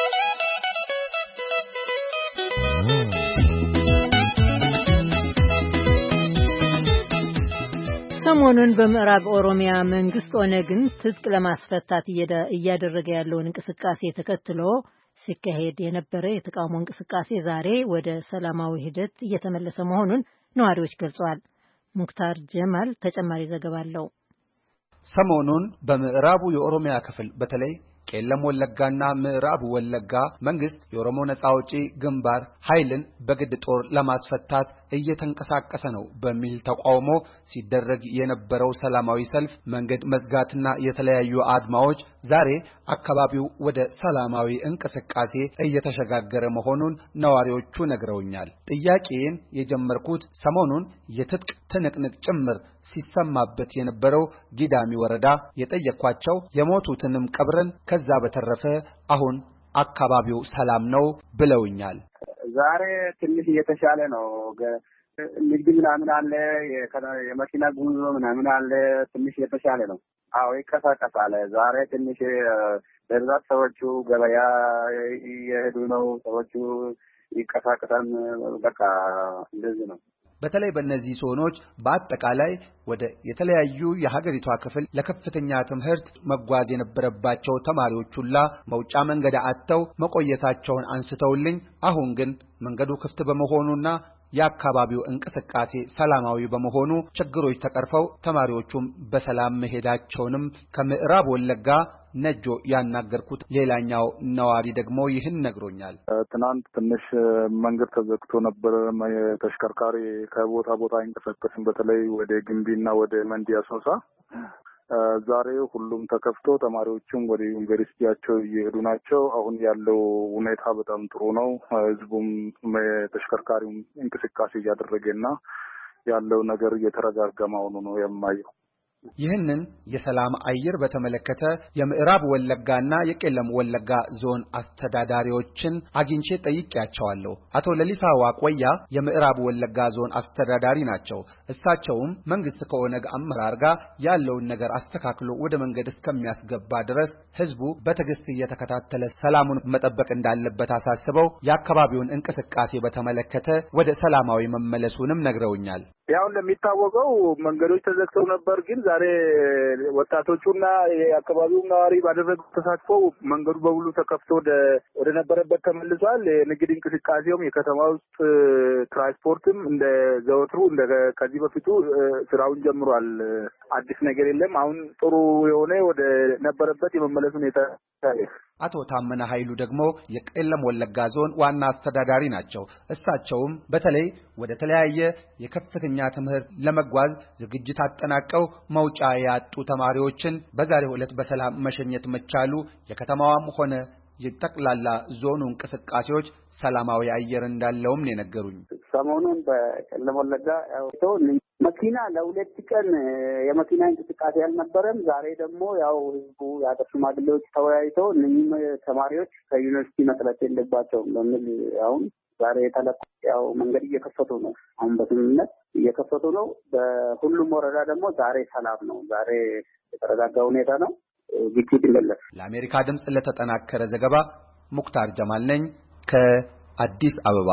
[SPEAKER 3] ሰሞኑን በምዕራብ ኦሮሚያ መንግስት ኦነግን ትጥቅ ለማስፈታት እያደረገ ያለውን እንቅስቃሴ ተከትሎ ሲካሄድ የነበረ የተቃውሞ እንቅስቃሴ ዛሬ ወደ ሰላማዊ ሂደት እየተመለሰ መሆኑን ነዋሪዎች ገልጸዋል። ሙክታር ጀማል ተጨማሪ ዘገባ አለው።
[SPEAKER 10] ሰሞኑን በምዕራቡ የኦሮሚያ ክፍል በተለይ ቄለም ወለጋና ምዕራብ ወለጋ መንግስት የኦሮሞ ነጻ አውጪ ግንባር ኃይልን በግድ ጦር ለማስፈታት እየተንቀሳቀሰ ነው በሚል ተቃውሞ ሲደረግ የነበረው ሰላማዊ ሰልፍ፣ መንገድ መዝጋትና የተለያዩ አድማዎች ዛሬ አካባቢው ወደ ሰላማዊ እንቅስቃሴ እየተሸጋገረ መሆኑን ነዋሪዎቹ ነግረውኛል። ጥያቄን የጀመርኩት ሰሞኑን የትጥቅ ትንቅንቅ ጭምር ሲሰማበት የነበረው ጊዳሚ ወረዳ የጠየኳቸው የሞቱትንም ቀብረን ከዛ በተረፈ አሁን አካባቢው ሰላም ነው ብለውኛል።
[SPEAKER 11] ዛሬ ትንሽ እየተሻለ ነው። ንግድ ምናምን አለ፣ የመኪና ጉዞ ምናምን አለ፣ ትንሽ እየተሻለ ነው። አዎ ይቀሳቀሳል። ዛሬ ትንሽ በብዛት ሰዎቹ ገበያ እየሄዱ ነው። ሰዎቹ ይቀሳቀሳል። በቃ እንደዚህ ነው።
[SPEAKER 10] በተለይ በእነዚህ ዞኖች በአጠቃላይ ወደ የተለያዩ የሀገሪቷ ክፍል ለከፍተኛ ትምህርት መጓዝ የነበረባቸው ተማሪዎች ሁላ መውጫ መንገድ አጥተው መቆየታቸውን አንስተውልኝ፣ አሁን ግን መንገዱ ክፍት በመሆኑና የአካባቢው እንቅስቃሴ ሰላማዊ በመሆኑ ችግሮች ተቀርፈው ተማሪዎቹም በሰላም መሄዳቸውንም ከምዕራብ ወለጋ ነጆ ያናገርኩት ሌላኛው ነዋሪ ደግሞ ይህን ነግሮኛል።
[SPEAKER 12] ትናንት ትንሽ መንገድ ተዘግቶ ነበር። ተሽከርካሪ ከቦታ ቦታ አይንቀሳቀስም። በተለይ ወደ ግንቢና ወደ መንዲ አሶሳ። ዛሬ ሁሉም ተከፍቶ ተማሪዎቹም ወደ ዩኒቨርሲቲያቸው እየሄዱ ናቸው። አሁን ያለው ሁኔታ በጣም ጥሩ ነው። ህዝቡም ተሽከርካሪው እንቅስቃሴ እያደረገና ያለው ነገር እየተረጋጋ መሆኑ ነው የማየው።
[SPEAKER 10] ይህንን የሰላም አየር በተመለከተ የምዕራብ ወለጋና የቄለም ወለጋ ዞን አስተዳዳሪዎችን አግኝቼ ጠይቄያቸዋለሁ። አቶ ለሊሳ ዋቆያ የምዕራብ ወለጋ ዞን አስተዳዳሪ ናቸው። እሳቸውም መንግስት ከኦነግ አመራር ጋር ያለውን ነገር አስተካክሎ ወደ መንገድ እስከሚያስገባ ድረስ ህዝቡ በትዕግስት እየተከታተለ ሰላሙን መጠበቅ እንዳለበት አሳስበው የአካባቢውን እንቅስቃሴ በተመለከተ ወደ ሰላማዊ መመለሱንም ነግረውኛል።
[SPEAKER 11] ያው እንደሚታወቀው መንገዶች ተዘግተው ነበር ግን ዛሬ ወጣቶቹና የአካባቢው ነዋሪ ባደረጉት ተሳትፎ መንገዱ በሙሉ ተከፍቶ ወደ ወደ ነበረበት ተመልሷል። የንግድ እንቅስቃሴውም የከተማ ውስጥ ትራንስፖርትም እንደ ዘወትሩ እንደ ከዚህ በፊቱ ስራውን ጀምሯል። አዲስ ነገር የለም። አሁን ጥሩ የሆነ ወደ ነበረበት የመመለስ ሁኔታ ታየ።
[SPEAKER 10] አቶ ታመነ ኃይሉ ደግሞ የቄለም ወለጋ ዞን ዋና አስተዳዳሪ ናቸው። እሳቸውም በተለይ ወደ ተለያየ የከፍተኛ ትምህርት ለመጓዝ ዝግጅት አጠናቀው መውጫ ያጡ ተማሪዎችን በዛሬው ዕለት በሰላም መሸኘት መቻሉ የከተማዋም ሆነ የጠቅላላ ዞኑ እንቅስቃሴዎች ሰላማዊ አየር እንዳለውም ነው የነገሩኝ።
[SPEAKER 11] ሰሞኑን በቄለም ወለጋ ያው መኪና ለሁለት ቀን የመኪና እንቅስቃሴ ያልነበረም ዛሬ ደግሞ ያው ህዝቡ ያገር ሽማግሌዎች ተወያይተው እነኚህ ተማሪዎች ከዩኒቨርሲቲ መጥራት የለባቸውም በሚል አሁን ዛሬ ተለቆ ያው መንገድ እየከፈቱ ነው። አሁን በስምምነት እየከፈቱ ነው። በሁሉም ወረዳ ደግሞ ዛሬ ሰላም ነው። ዛሬ የተረጋጋ ሁኔታ ነው። ግጭት የለም።
[SPEAKER 10] ለአሜሪካ ድምጽ ለተጠናከረ ዘገባ ሙክታር ጀማል ነኝ ከአዲስ አበባ።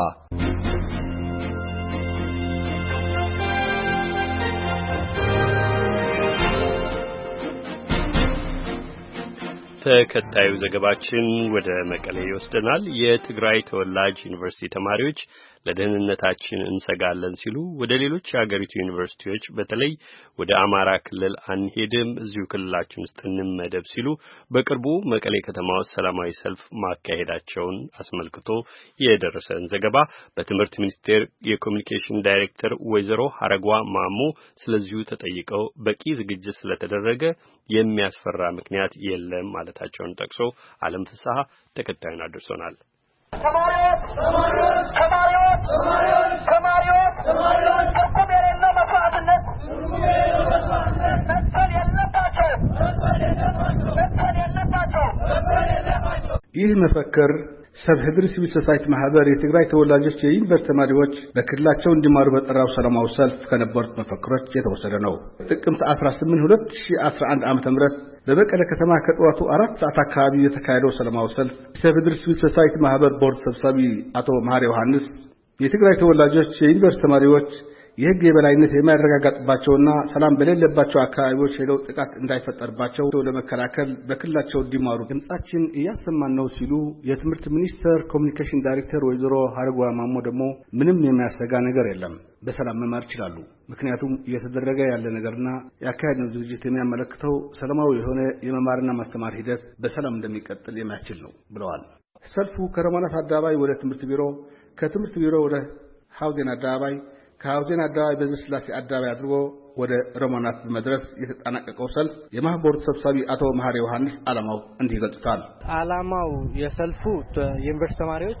[SPEAKER 1] ተከታዩ ዘገባችን ወደ መቀሌ ይወስደናል። የትግራይ ተወላጅ ዩኒቨርሲቲ ተማሪዎች ለደህንነታችን እንሰጋለን ሲሉ ወደ ሌሎች የሀገሪቱ ዩኒቨርሲቲዎች በተለይ ወደ አማራ ክልል አንሄድም፣ እዚሁ ክልላችን ውስጥ እንመደብ ሲሉ በቅርቡ መቀሌ ከተማ ውስጥ ሰላማዊ ሰልፍ ማካሄዳቸውን አስመልክቶ የደረሰን ዘገባ በትምህርት ሚኒስቴር የኮሙኒኬሽን ዳይሬክተር ወይዘሮ ሀረጓ ማሞ ስለዚሁ ተጠይቀው በቂ ዝግጅት ስለተደረገ የሚያስፈራ ምክንያት የለም ማለታቸውን ጠቅሶ ዓለም ፍስሐ ተከታዩን አድርሶናል።
[SPEAKER 13] ተማሪዎች ተማሪዎች ተማሪዎች ተማሪዎች ተማሪዎች ተማሪዎች ከኮሜሬና መስዋዕትነት መጥተን የለባቸው መጥተን የለባቸው
[SPEAKER 14] ይህ መፈክር ሰብ ህብር ሲቪል ሶሳይቲ ማህበር የትግራይ ተወላጆች የዩኒቨርሲቲ ተማሪዎች በክልላቸው እንዲማሩ በጠራው ሰላማዊ ሰልፍ ከነበሩት መፈክሮች የተወሰደ ነው። ጥቅምት አስራ ስምንት ሁለት ሺህ አስራ አንድ ዓመተ ምህረት በመቀለ ከተማ ከጠዋቱ አራት ሰዓት አካባቢ የተካሄደው ሰላማዊ ሰልፍ ሰብ ህብር ሲቪል ሶሳይቲ ማህበር ቦርድ ሰብሳቢ አቶ መሐሪ ዮሐንስ የትግራይ ተወላጆች የዩኒቨርሲቲ ተማሪዎች የህግ የበላይነት የማይረጋገጥባቸውና ሰላም በሌለባቸው አካባቢዎች ሄደው ጥቃት እንዳይፈጠርባቸው ለመከላከል በክልላቸው እንዲማሩ ድምጻችን እያሰማን ነው ሲሉ የትምህርት ሚኒስቴር ኮሙኒኬሽን ዳይሬክተር ወይዘሮ ሀረጓ ማሞ ደግሞ ምንም የሚያሰጋ ነገር የለም፣ በሰላም መማር ይችላሉ። ምክንያቱም እየተደረገ ያለ ነገርና ያካሄድነው ዝግጅት የሚያመለክተው ሰላማዊ የሆነ የመማርና ማስተማር ሂደት በሰላም እንደሚቀጥል የሚያስችል ነው ብለዋል። ሰልፉ ከረማናት አደባባይ ወደ ትምህርት ቢሮ፣ ከትምህርት ቢሮ ወደ ሐውዜን አደባባይ፣ ከሐውዜን አደባባይ በዝስላሴ አደባባይ አድርጎ ወደ ረማናት በመድረስ የተጠናቀቀው ሰልፍ የማህበሩ ተሰብሳቢ አቶ መሐሪ ዮሐንስ ዓላማው እንዲህ ገልጸዋል።
[SPEAKER 15] ዓላማው የሰልፉ የዩኒቨርሲቲ ተማሪዎች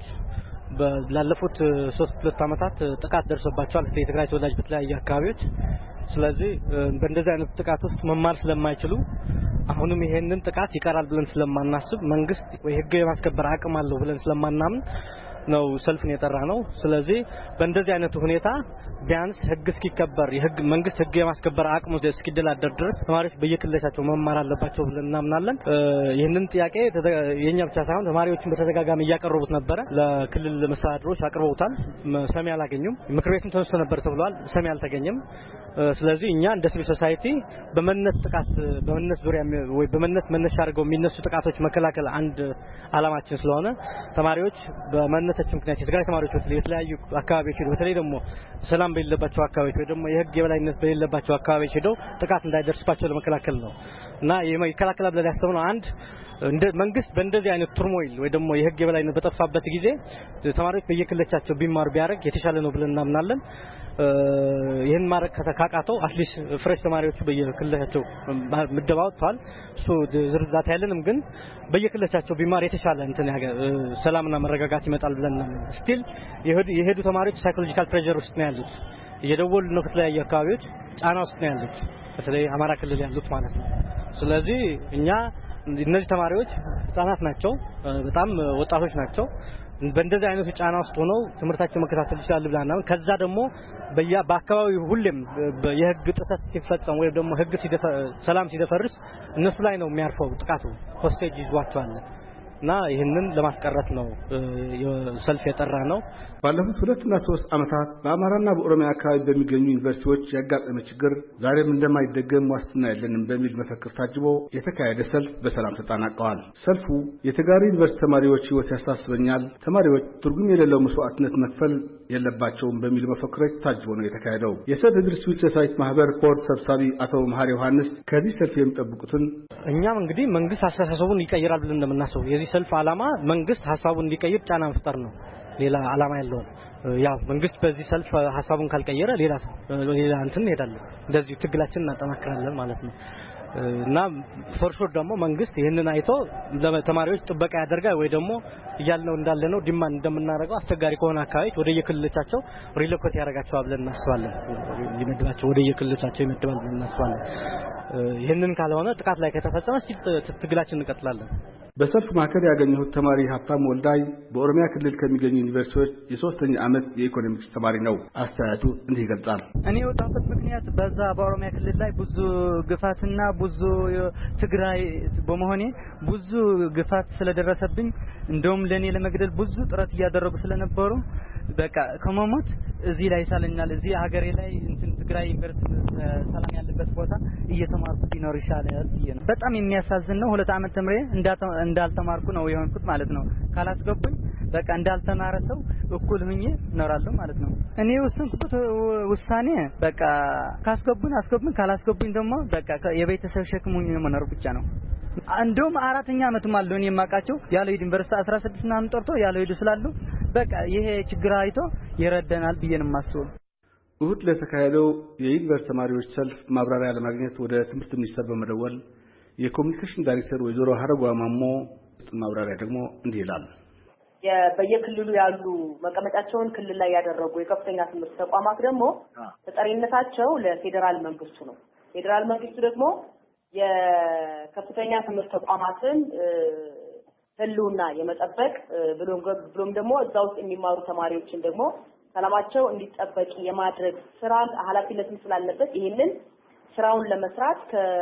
[SPEAKER 15] ባለፉት ሶስት ሁለት ዓመታት ጥቃት ደርሶባቸዋል የትግራይ ተወላጅ በተለያዩ አካባቢዎች። ስለዚህ በእንደዚህ አይነት ጥቃት ውስጥ መማር ስለማይችሉ አሁንም ይሄንን ጥቃት ይቀራል ብለን ስለማናስብ መንግስት ወይ ህግ የማስከበር አቅም አለው ብለን ስለማናምን ነው ሰልፍን የጠራ ነው። ስለዚህ በእንደዚህ አይነት ሁኔታ ቢያንስ ህግ እስኪከበር የህግ መንግስት ህግ የማስከበር አቅሙ እስኪደላደር ድረስ ተማሪዎች በየክልላቸው መማር አለባቸው ብለን እናምናለን። ይህንን ጥያቄ የኛ ብቻ ሳይሆን ተማሪዎችን በተደጋጋሚ እያቀረቡት ነበር። ለክልል መስተዳድሮች አቅርበውታል፣ ሰሚ አላገኙም። ምክር ቤቱም ተነስቶ ነበር ተብሏል፣ ሰሚ አልተገኘም። ስለዚህ እኛ እንደ ሲቪል ሶሳይቲ በመነት ጥቃት በመነት ዙሪያ ወይ በመነት መነሻ አድርገው የሚነሱ ጥቃቶች መከላከል አንድ ዓላማችን ስለሆነ ተማሪዎች በመነት ምክንያት የትግራይ ተማሪዎች በተለያዩ አካባቢዎች ሄደው በተለይ ደግሞ ሰላም በሌለባቸው አካባቢዎች ወይ ደግሞ የህግ የበላይነት በሌለባቸው አካባቢዎች ሄደው ጥቃት እንዳይደርስባቸው ለመከላከል ነው እና ይከላከላል ብለን ያሰብነው አንድ እንደ መንግስት በእንደዚህ አይነት ቱርሞይል ወይ ደግሞ የህግ የበላይነት በጠፋበት ጊዜ ተማሪዎች በየክልላቸው ቢማሩ ቢያደርግ የተሻለ ነው ብለን እናምናለን። ይሄን ማድረግ ከተካቃተው አትሊስት ፍሬሽ ተማሪዎቹ በየክልላቸው ምደባውታል እሱ ዝርዝራት ያለንም ግን በየክልላቸው ቢማር የተሻለ እንትን ያገ ሰላምና መረጋጋት ይመጣል ብለን ስቲል የሄዱ ተማሪዎች ሳይኮሎጂካል ፕሬሸር ውስጥ ነው ያሉት። እየደወሉ ነው ከተለያዩ አካባቢዎች ጫና ውስጥ ነው ያሉት። በተለይ አማራ ክልል ያሉት ማለት ነው። ስለዚህ እኛ እነዚህ ተማሪዎች ህፃናት ናቸው፣ በጣም ወጣቶች ናቸው። በእንደዚህ አይነት ጫና ውስጥ ሆነው ትምህርታቸውን መከታተል ይችላሉ ብለናል። ከዛ ደግሞ በያ በአካባቢው ሁሌም የህግ ጥሰት ሲፈጸም ወይ ደግሞ ህግ ሰላም ሲደፈርስ እነሱ ላይ ነው የሚያርፈው ጥቃቱ፣ ሆስቴጅ ይዟቸዋል። እና ይሄንን ለማስቀረት ነው ሰልፍ የጠራ ነው።
[SPEAKER 14] ባለፉት ሁለት እና ሶስት አመታት በአማራና በኦሮሚያ አካባቢ በሚገኙ ዩኒቨርሲቲዎች ያጋጠመ ችግር ዛሬም እንደማይደገም ዋስትና የለንም በሚል መፈክር ታጅቦ የተካሄደ ሰልፍ በሰላም ተጠናቀዋል። ሰልፉ የተጋሪ ዩኒቨርሲቲ ተማሪዎች ህይወት ያሳስበኛል፣ ተማሪዎች ትርጉም የሌለው መስዋዕትነት መክፈል የለባቸውም በሚል መፈክሮች ታጅቦ ነው የተካሄደው። የሰብ ድርጅት ሲቪል ሶሳይቲ ማህበር ቦርድ ሰብሳቢ አቶ መሐሪ ዮሐንስ ከዚህ ሰልፍ የሚጠብቁትን
[SPEAKER 15] እኛም እንግዲህ መንግስት አስተሳሰቡን ይቀይራል ብለን እንደምናስበው የዚህ ሰልፍ ዓላማ መንግስት ሐሳቡን እንዲቀይር ጫና መፍጠር ነው። ሌላ ዓላማ ያለው ያው መንግስት በዚህ ሰልፍ ሐሳቡን ካልቀየረ ሌላ ሌላ እንትን እንሄዳለን፣ እንደዚህ ትግላችንን እናጠናክራለን ማለት ነው። እና ፎርሾር ደግሞ መንግስት ይሄንን አይቶ ለተማሪዎች ጥበቃ ያደርጋል ወይ ደግሞ እያልነው እንዳለነው ዲማን እንደምናደርገው አስቸጋሪ ከሆነ አካባቢዎች ወደ የክልሎቻቸው ሪሎኬት ያደርጋቸዋል ብለን እናስባለን። ይመድባቸው ወደ የክልሎቻቸው ይመድባል ብለን እናስባለን። ይሄንን ካልሆነ ጥቃት ላይ ከተፈጸመ ትግላችንን እንቀጥላለን።
[SPEAKER 14] በሰልፍ ማዕከል ያገኘሁት ተማሪ ሀብታም ወልዳይ በኦሮሚያ ክልል ከሚገኙ ዩኒቨርሲቲዎች የሶስተኛ ዓመት የኢኮኖሚክስ ተማሪ ነው። አስተያየቱ እንዲህ ይገልጻል።
[SPEAKER 16] እኔ ወጣሁበት ምክንያት በዛ በኦሮሚያ ክልል ላይ ብዙ ግፋትና ብዙ ትግራይ በመሆኔ ብዙ ግፋት ስለደረሰብኝ እንደውም ለኔ ለመግደል ብዙ ጥረት እያደረጉ ስለነበሩ በቃ ከመሞት እዚህ ላይ ሳለኛል እዚህ ሀገሬ ላይ እንትን ትግራይ ዩኒቨርሲቲ ሰላም ያለበት ቦታ እየተማርኩ ቢኖር ይሻላል ብዬ ነው። በጣም የሚያሳዝን ነው። ሁለት ዓመት ተምሬ እንዳልተማርኩ ነው የሆንኩት ማለት ነው። ካላስገቡኝ በቃ እንዳልተማረ ሰው እኩል ሆኜ እኖራለሁ ማለት ነው። እኔ ወሰንኩት ውሳኔ በቃ ካስገቡኝ አስገቡኝ፣ ካላስገቡኝ ደግሞ በቃ የቤተሰብ ሸክም ሆኜ መኖር ብቻ ነው። እንደውም አራተኛ ዓመት ማለት ነው የማቃቸው ያለው ዩኒቨርሲቲ አስራ ስድስት እና አንጠርቶ ያለው ሄዱ ስላሉ በቃ ይሄ ችግር አይቶ ይረዳናል ብዬ ነው የማስበው።
[SPEAKER 14] እሁድ ለተካሄደው የዩኒቨርሲቲ ተማሪዎች ሰልፍ ማብራሪያ ለማግኘት ወደ ትምህርት ሚኒስቴር በመደወል የኮሙኒኬሽን ዳይሬክተር ወይዘሮ ሀረጓ ማሞ ማብራሪያ ደግሞ እንዲህ ይላል።
[SPEAKER 17] በየክልሉ ያሉ መቀመጫቸውን ክልል ላይ ያደረጉ የከፍተኛ ትምህርት ተቋማት ደግሞ ተጠሪነታቸው ለፌዴራል መንግስቱ ነው። ፌዴራል መንግስቱ ደግሞ የከፍተኛ ትምህርት ተቋማትን ህልውና የመጠበቅ ብሎም ብሎም ደግሞ እዛ ውስጥ የሚማሩ ተማሪዎችን ደግሞ ሰላማቸው እንዲጠበቅ የማድረግ ስራ ኃላፊነትም ስላለበት ይሄንን ስራውን ለመስራት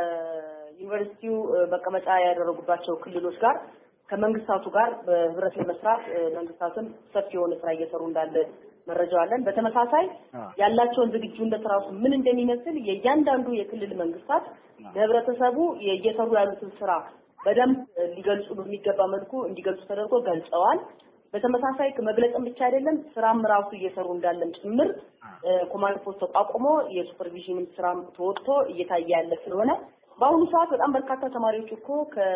[SPEAKER 17] ከዩኒቨርሲቲው መቀመጫ ያደረጉባቸው ክልሎች ጋር ከመንግስታቱ ጋር በህብረት ለመስራት መንግስታቱን ሰፊ የሆነ ስራ እየሰሩ እንዳለ መረጃው አለን። በተመሳሳይ ያላቸውን ዝግጁነት ራሱ ምን እንደሚመስል የእያንዳንዱ የክልል መንግስታት ለህብረተሰቡ እየሰሩ ያሉትን ስራ በደንብ ሊገልጹ በሚገባ መልኩ እንዲገልጹ ተደርጎ ገልጸዋል። በተመሳሳይ መግለጽም ብቻ አይደለም ስራም ራሱ እየሰሩ እንዳለም ጭምር ኮማንድ ፖስት ተቋቁሞ የሱፐርቪዥን ስራም ተወጥቶ እየታየ ያለ ስለሆነ በአሁኑ ሰዓት በጣም በርካታ ተማሪዎች እኮ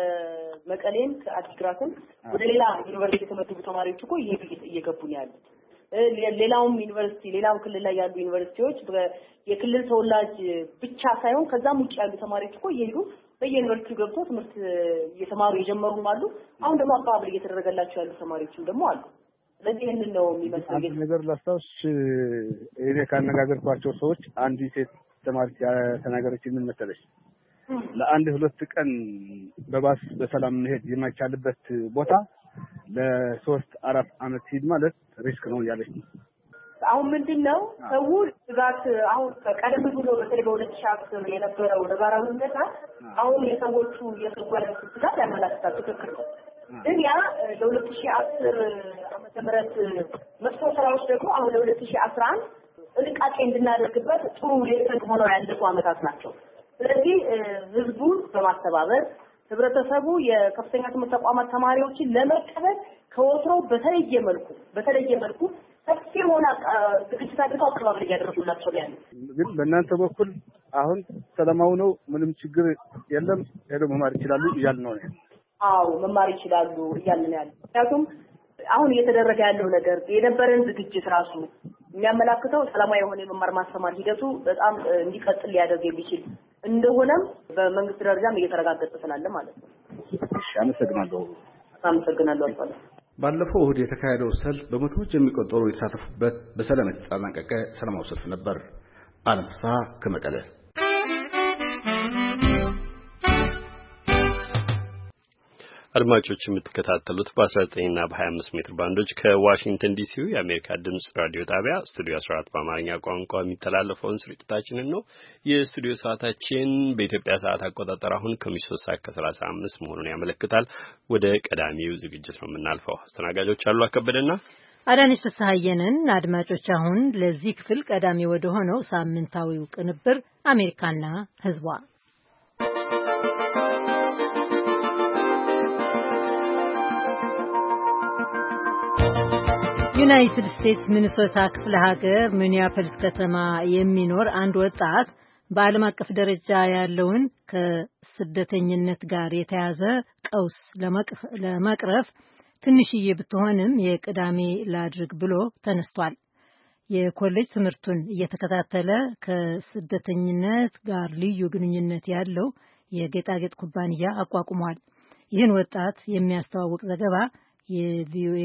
[SPEAKER 17] ከመቀሌም ከአዲግራትም ወደ ሌላ ዩኒቨርሲቲ የተመደቡ ተማሪዎች እኮ እየገቡ ነው ያሉት። ሌላውም ዩኒቨርሲቲ ሌላው ክልል ላይ ያሉ ዩኒቨርሲቲዎች የክልል ተወላጅ ብቻ ሳይሆን ከዛም ውጭ ያሉ ተማሪዎች እኮ እየሄዱ በየዩኒቨርሲቲው ገብቶ ትምህርት እየተማሩ የጀመሩም አሉ። አሁን ደግሞ አቀባበል እየተደረገላቸው ያሉ ተማሪዎችም ደግሞ አሉ። ስለዚህ ይሄንን ነው የሚመስለው
[SPEAKER 18] ነገር ላስታውስ። እኔ ካነጋገርኳቸው ሰዎች አንድ ሴት ተማሪ ተናገረች። ምን መሰለሽ? ለአንድ ሁለት ቀን በባስ በሰላም መሄድ የማይቻልበት ቦታ ለሶስት አራት አመት ሂድ ማለት ሪስክ ነው ያለች።
[SPEAKER 17] አሁን ምንድነው ሰው ስጋት አሁን ቀደም ብሎ በተለይ በሁለት ሺህ አስር የነበረው ነባራዊ ሁኔታ አሁን የሰዎቹ የሰጓለ ስጋት ያመላክታል። ትክክል ነው። ግን ያ ለሁለት ሺህ አስር ዓመተ ምህረት መጥፎ ስራዎች ደግሞ አሁን ለሁለት ሺህ አስራ አንድ ጥንቃቄ እንድናደርግበት ጥሩ የሰጥ ሆነው ያለፉ አመታት ናቸው። ስለዚህ ህዝቡን በማስተባበር ህብረተሰቡ የከፍተኛ ትምህርት ተቋማት ተማሪዎችን ለመቀበል ከወትሮው በተለየ መልኩ በተለየ መልኩ ሰፊ ሆነ ዝግጅት አድርገው አቀባበል እያደረጉላቸው ያለ።
[SPEAKER 18] ግን በእናንተ በኩል አሁን ሰላማዊ ነው፣ ምንም ችግር የለም፣ ሄደው መማር ይችላሉ እያልን ነው?
[SPEAKER 17] አዎ መማር ይችላሉ እያልን ያለ። ምክንያቱም አሁን እየተደረገ ያለው ነገር የነበረን ዝግጅት ራሱ የሚያመላክተው ሰላማዊ የሆነ የመማር ማስተማር ሂደቱ በጣም እንዲቀጥል ሊያደርግ የሚችል እንደሆነም በመንግስት ደረጃም እየተረጋገጠ ስላለ ማለት ነው።
[SPEAKER 18] እሺ፣ አመሰግናለሁ።
[SPEAKER 17] አመሰግናለሁ አልፋለ።
[SPEAKER 14] ባለፈው እሁድ የተካሄደው ሰልፍ በመቶዎች የሚቆጠሩ የተሳተፉበት በሰላም የተጠናቀቀ ሰላማዊ ሰልፍ ነበር። አለም ፍስሐ ከመቀለ
[SPEAKER 1] አድማጮች የምትከታተሉት በ19 እና በ25 ሜትር ባንዶች ከዋሽንግተን ዲሲው የአሜሪካ ድምጽ ራዲዮ ጣቢያ ስቱዲዮ አስራ አራት በአማርኛ ቋንቋ የሚተላለፈውን ስርጭታችንን ነው። የስቱዲዮ ሰዓታችን በኢትዮጵያ ሰዓት አቆጣጠር አሁን ከምሽቱ ሶስት ሰዓት ከሰላሳ አምስት መሆኑን ያመለክታል። ወደ ቀዳሚው ዝግጅት ነው የምናልፈው። አስተናጋጆች አሉ አከበደና
[SPEAKER 3] አዳነች ተሳየንን። አድማጮች አሁን ለዚህ ክፍል ቀዳሚ ወደ ሆነው ሳምንታዊው ቅንብር አሜሪካና ሕዝቧ ዩናይትድ ስቴትስ ሚኒሶታ ክፍለ ሀገር ሚኒያፖሊስ ከተማ የሚኖር አንድ ወጣት በዓለም አቀፍ ደረጃ ያለውን ከስደተኝነት ጋር የተያዘ ቀውስ ለመቅረፍ ትንሽዬ ብትሆንም የቅዳሜ ላድርግ ብሎ ተነስቷል። የኮሌጅ ትምህርቱን እየተከታተለ ከስደተኝነት ጋር ልዩ ግንኙነት ያለው የጌጣጌጥ ኩባንያ አቋቁሟል። ይህን ወጣት የሚያስተዋውቅ ዘገባ የቪኦኤ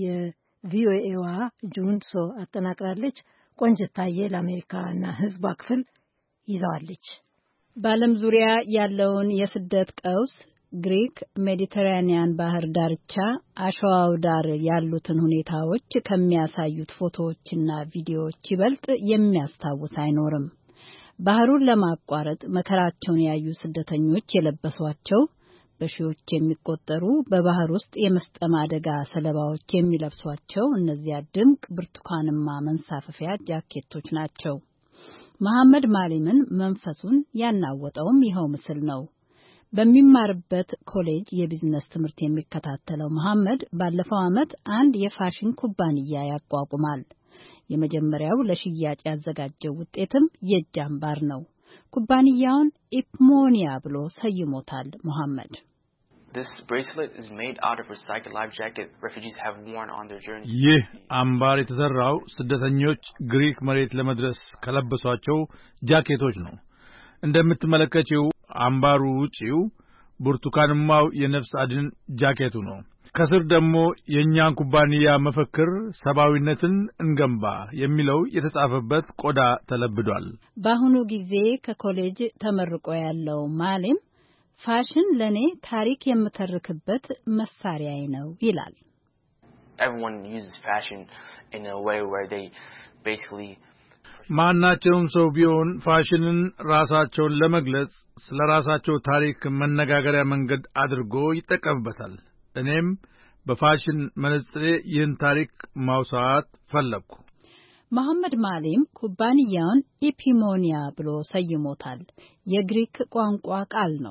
[SPEAKER 3] ቪኦኤዋ ጁንሶ አጠናቅራለች። ቆንጅታዬ ለአሜሪካና ሕዝቧ ክፍል ይዛዋለች።
[SPEAKER 19] በዓለም ዙሪያ ያለውን የስደት ቀውስ ግሪክ ሜዲተራኒያን ባህር ዳርቻ አሸዋው ዳር ያሉትን ሁኔታዎች ከሚያሳዩት ፎቶዎችና ቪዲዮዎች ይበልጥ የሚያስታውስ አይኖርም። ባህሩን ለማቋረጥ መከራቸውን ያዩ ስደተኞች የለበሷቸው በሺዎች የሚቆጠሩ በባህር ውስጥ የመስጠም አደጋ ሰለባዎች የሚለብሷቸው እነዚያ ድምቅ ብርቱካንማ መንሳፈፊያ ጃኬቶች ናቸው። መሐመድ ማሊምን መንፈሱን ያናወጠውም ይኸው ምስል ነው። በሚማርበት ኮሌጅ የቢዝነስ ትምህርት የሚከታተለው መሐመድ ባለፈው ዓመት አንድ የፋሽን ኩባንያ ያቋቁማል። የመጀመሪያው ለሽያጭ ያዘጋጀው ውጤትም የእጅ አምባር ነው። ኩባንያውን ኢፕሞኒያ ብሎ ሰይሞታል። መሐመድ
[SPEAKER 20] This bracelet is made out of recycled life jacket refugees have worn on their journey.
[SPEAKER 21] ይህ አምባር የተሰራው ስደተኞች ግሪክ መሬት ለመድረስ ከለበሷቸው ጃኬቶች ነው። እንደምትመለከቱው አምባሩ ውጪው ብርቱካንማው የነፍስ አድን ጃኬቱ ነው። ከስር ደግሞ የኛን ኩባንያ መፈክር ሰብአዊነትን እንገንባ የሚለው የተጻፈበት ቆዳ ተለብዷል።
[SPEAKER 19] በአሁኑ ጊዜ ከኮሌጅ ተመርቆ ያለው ማሊም ፋሽን ለኔ ታሪክ የምተርክበት መሳሪያዬ ነው ይላል።
[SPEAKER 20] Everyone uses fashion in a way where they basically
[SPEAKER 21] ማናቸውም ሰው ቢሆን ፋሽንን ራሳቸውን ለመግለጽ ስለ ራሳቸው ታሪክ መነጋገሪያ መንገድ አድርጎ ይጠቀምበታል። እኔም በፋሽን መነጽሬ ይህን ታሪክ ማውሳት ፈለኩ።
[SPEAKER 19] መሐመድ ማሊም ኩባንያውን ኢፒሞኒያ ብሎ ሰይሞታል። የግሪክ ቋንቋ ቃል ነው።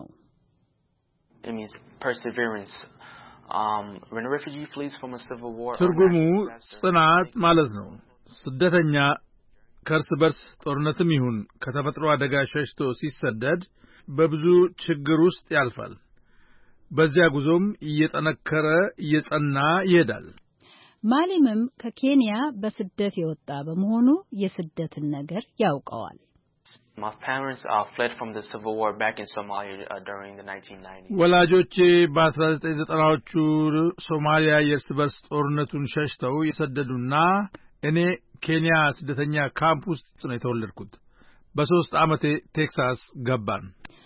[SPEAKER 20] It means perseverance. Um, when a refugee flees from a civil war,
[SPEAKER 21] ትርጉሙ ጽናት ማለት ነው። ስደተኛ ከእርስ በርስ ጦርነትም ይሁን ከተፈጥሮ አደጋ ሸሽቶ ሲሰደድ በብዙ ችግር ውስጥ ያልፋል። በዚያ ጉዞም እየጠነከረ እየጸና ይሄዳል።
[SPEAKER 19] ማሊምም ከኬንያ በስደት የወጣ በመሆኑ የስደትን ነገር ያውቀዋል።
[SPEAKER 20] My parents uh, fled from the civil war back in Somalia uh, during the nineteen nineties.
[SPEAKER 21] ወላጆቼ በ1990ዎቹ ሶማሊያ የእርስ በርስ ጦርነቱን ሸሽተው የሰደዱና እኔ ኬንያ ስደተኛ ካምፕ ውስጥ ነው የተወለድኩት። በሶስት ዓመቴ ቴክሳስ ገባን።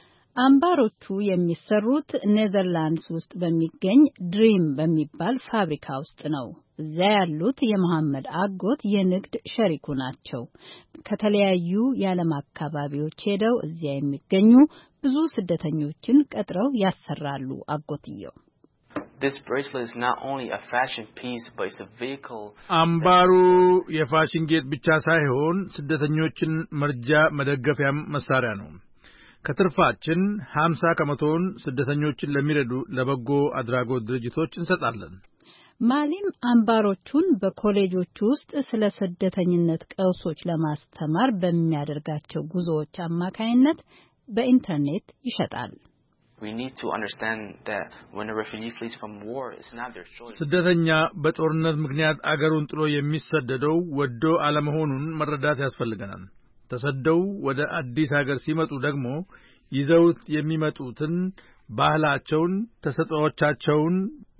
[SPEAKER 19] አምባሮቹ የሚሰሩት ኔዘርላንድስ ውስጥ በሚገኝ ድሪም በሚባል ፋብሪካ ውስጥ ነው። እዚያ ያሉት የመሐመድ አጎት የንግድ ሸሪኩ ናቸው። ከተለያዩ የዓለም አካባቢዎች ሄደው እዚያ የሚገኙ ብዙ ስደተኞችን ቀጥረው ያሰራሉ። አጎትየው
[SPEAKER 20] This bracelet is not only a fashion piece but it's a vehicle.
[SPEAKER 21] አምባሩ የፋሽን ጌጥ ብቻ ሳይሆን ስደተኞችን መርጃ መደገፊያም መሳሪያ ነው። ከትርፋችን ሀምሳ ከመቶውን ስደተኞችን ለሚረዱ ለበጎ አድራጎት ድርጅቶች እንሰጣለን።
[SPEAKER 19] ማሊም አምባሮቹን በኮሌጆች ውስጥ ስለ ስደተኝነት ቀውሶች ለማስተማር በሚያደርጋቸው ጉዞዎች አማካይነት በኢንተርኔት ይሸጣል።
[SPEAKER 20] We need to understand that when a refugee flees from war, it's not their choice.
[SPEAKER 21] ስደተኛ በጦርነት ምክንያት አገሩን ጥሎ የሚሰደደው ወዶ አለመሆኑን መረዳት ያስፈልገናል። ተሰደው ወደ አዲስ ሀገር ሲመጡ ደግሞ ይዘውት የሚመጡትን ባህላቸውን፣ ተሰጥኦቻቸውን፣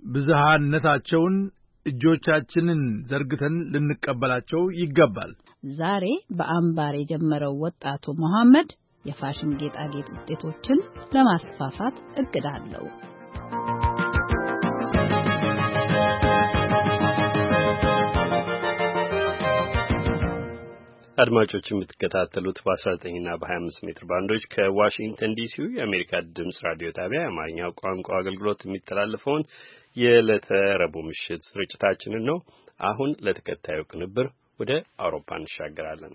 [SPEAKER 21] ብዝሃነታቸውን እጆቻችንን ዘርግተን ልንቀበላቸው ይገባል።
[SPEAKER 19] ዛሬ በአምባር የጀመረው ወጣቱ መሐመድ የፋሽን ጌጣጌጥ ውጤቶችን ለማስፋፋት እቅድ አለው።
[SPEAKER 1] አድማጮች የምትከታተሉት በ19 እና በ25 ሜትር ባንዶች ከዋሽንግተን ዲሲው የአሜሪካ ድምጽ ራዲዮ ጣቢያ የአማርኛው ቋንቋ አገልግሎት የሚተላለፈውን የዕለተ ረቡዕ ምሽት ስርጭታችንን ነው። አሁን ለተከታዩ ቅንብር ወደ አውሮፓ እንሻገራለን።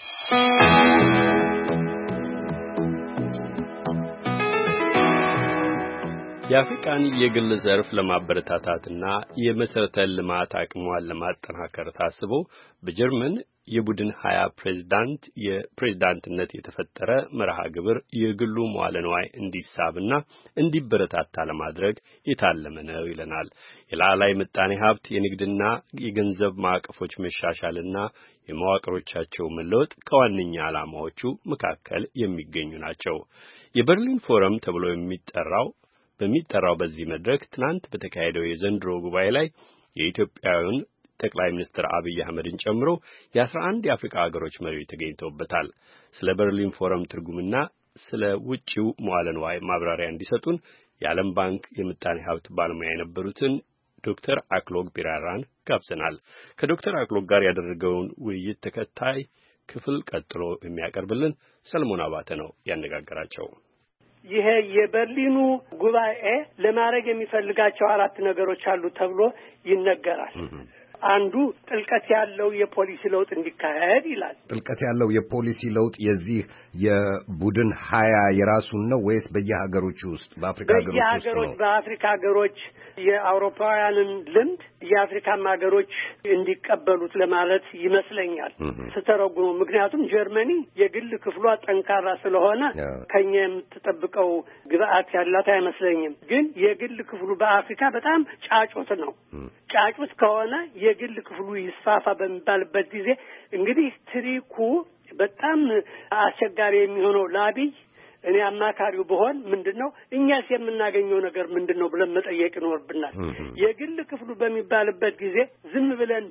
[SPEAKER 1] የአፍሪካን የግል ዘርፍ ለማበረታታትና የመሰረተ ልማት አቅሟን ለማጠናከር ታስቦ በጀርመን የቡድን ሀያ ፕሬዝዳንት የፕሬዝዳንትነት የተፈጠረ መርሃ ግብር የግሉ መዋለ ንዋይ እንዲሳብና እንዲበረታታ ለማድረግ የታለመ ነው ይለናል። የላዕላይ ምጣኔ ሀብት የንግድና የገንዘብ ማዕቀፎች መሻሻልና የመዋቅሮቻቸው መለወጥ ከዋነኛ ዓላማዎቹ መካከል የሚገኙ ናቸው። የበርሊን ፎረም ተብሎ የሚጠራው በሚጠራው በዚህ መድረክ ትናንት በተካሄደው የዘንድሮ ጉባኤ ላይ የኢትዮጵያውን ጠቅላይ ሚኒስትር አብይ አህመድን ጨምሮ የአስራ አንድ የአፍሪካ ሀገሮች መሪዎች ተገኝተውበታል። ስለ በርሊን ፎረም ትርጉምና ስለ ውጪው መዋለ ንዋይ ማብራሪያ እንዲሰጡን የዓለም ባንክ የምጣኔ ሀብት ባለሙያ የነበሩትን ዶክተር አክሎግ ቢራራን ጋብዘናል። ከዶክተር አክሎግ ጋር ያደረገውን ውይይት ተከታይ ክፍል ቀጥሎ የሚያቀርብልን ሰለሞን አባተ ነው ያነጋገራቸው።
[SPEAKER 4] ይሄ የበርሊኑ ጉባኤ ለማድረግ የሚፈልጋቸው አራት ነገሮች አሉ ተብሎ ይነገራል። አንዱ ጥልቀት ያለው የፖሊሲ ለውጥ እንዲካሄድ ይላል።
[SPEAKER 22] ጥልቀት ያለው የፖሊሲ ለውጥ የዚህ የቡድን ሀያ የራሱን ነው ወይስ በየሀገሮቹ ውስጥ በአፍሪካ ሀገሮች ውስጥ
[SPEAKER 4] በየሀገሮች በአፍሪካ ሀገሮች የአውሮፓውያንን ልምድ የአፍሪካም ሀገሮች እንዲቀበሉት ለማለት ይመስለኛል ስተረጉሙ። ምክንያቱም ጀርመኒ የግል ክፍሏ ጠንካራ ስለሆነ ከኛ የምትጠብቀው ግብአት ያላት አይመስለኝም። ግን የግል ክፍሉ በአፍሪካ በጣም ጫጩት ነው። ጫጩት ከሆነ የግል ክፍሉ ይስፋፋ በሚባልበት ጊዜ እንግዲህ ትሪኩ በጣም አስቸጋሪ የሚሆነው ለአብይ እኔ አማካሪው በሆን ምንድነው እኛስ የምናገኘው ነገር ምንድነው ብለን መጠየቅ ይኖርብናል። የግል ክፍሉ በሚባልበት ጊዜ ዝም ብለን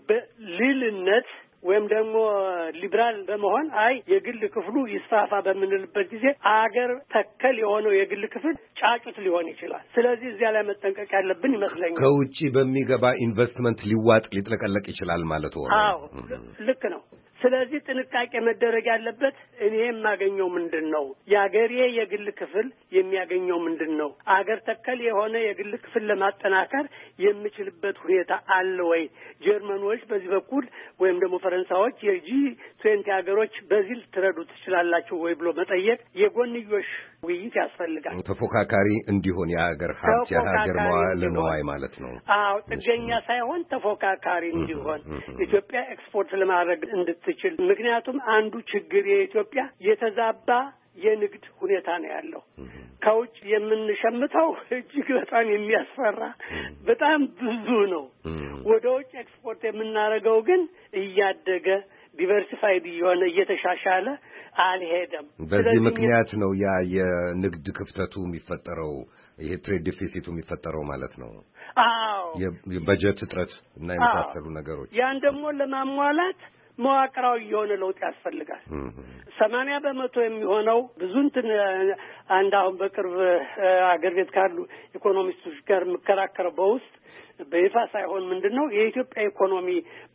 [SPEAKER 4] በልልነት ወይም ደግሞ ሊብራል በመሆን አይ የግል ክፍሉ ይስፋፋ በምንልበት ጊዜ አገር ተከል የሆነው የግል ክፍል ጫጩት ሊሆን ይችላል። ስለዚህ እዚያ ላይ መጠንቀቅ ያለብን ይመስለኛል።
[SPEAKER 22] ከውጪ በሚገባ ኢንቨስትመንት ሊዋጥ ሊጥለቀለቅ ይችላል ማለት ነው።
[SPEAKER 4] አዎ ልክ ነው። ስለዚህ ጥንቃቄ መደረግ ያለበት እኔ የማገኘው ምንድነው? የአገሬ የግል ክፍል የሚያገኘው ምንድነው? አገር ተከል የሆነ የግል ክፍል ለማጠናከር የሚችልበት ሁኔታ አለ ወይ? ጀርመኖች በዚህ በኩል ወይም ደግሞ ፈረንሳዮች የጂ ትዌንቲ ሀገሮች በዚህ ልትረዱ ትችላላችሁ ወይ ብሎ መጠየቅ የጎንዮሽ ውይይት ያስፈልጋል።
[SPEAKER 22] ተፎካካሪ እንዲሆን የሀገር ሀብት የሀገር መዋዕለ ንዋይ ማለት ነው።
[SPEAKER 4] አዎ ጥገኛ ሳይሆን ተፎካካሪ እንዲሆን ኢትዮጵያ ኤክስፖርት ለማድረግ እንድትችል። ምክንያቱም አንዱ ችግር የኢትዮጵያ የተዛባ የንግድ ሁኔታ ነው ያለው። ከውጭ የምንሸምተው እጅግ በጣም የሚያስፈራ በጣም ብዙ ነው። ወደ ውጭ ኤክስፖርት የምናደርገው ግን እያደገ ዲቨርሲፋይድ የሆነ እየተሻሻለ አልሄደም።
[SPEAKER 22] በዚህ ምክንያት ነው ያ የንግድ ክፍተቱ የሚፈጠረው፣ ይሄ ትሬድ ዲፊሲቱ የሚፈጠረው ማለት ነው።
[SPEAKER 4] አዎ
[SPEAKER 22] የበጀት እጥረት እና የመሳሰሉ ነገሮች።
[SPEAKER 4] ያን ደግሞ ለማሟላት መዋቅራዊ የሆነ ለውጥ ያስፈልጋል። ሰማንያ በመቶ የሚሆነው ብዙ እንትን አንድ አሁን በቅርብ አገር ቤት ካሉ ኢኮኖሚስቶች ጋር የምከራከረው በውስጥ በይፋ ሳይሆን ምንድነው የኢትዮጵያ ኢኮኖሚ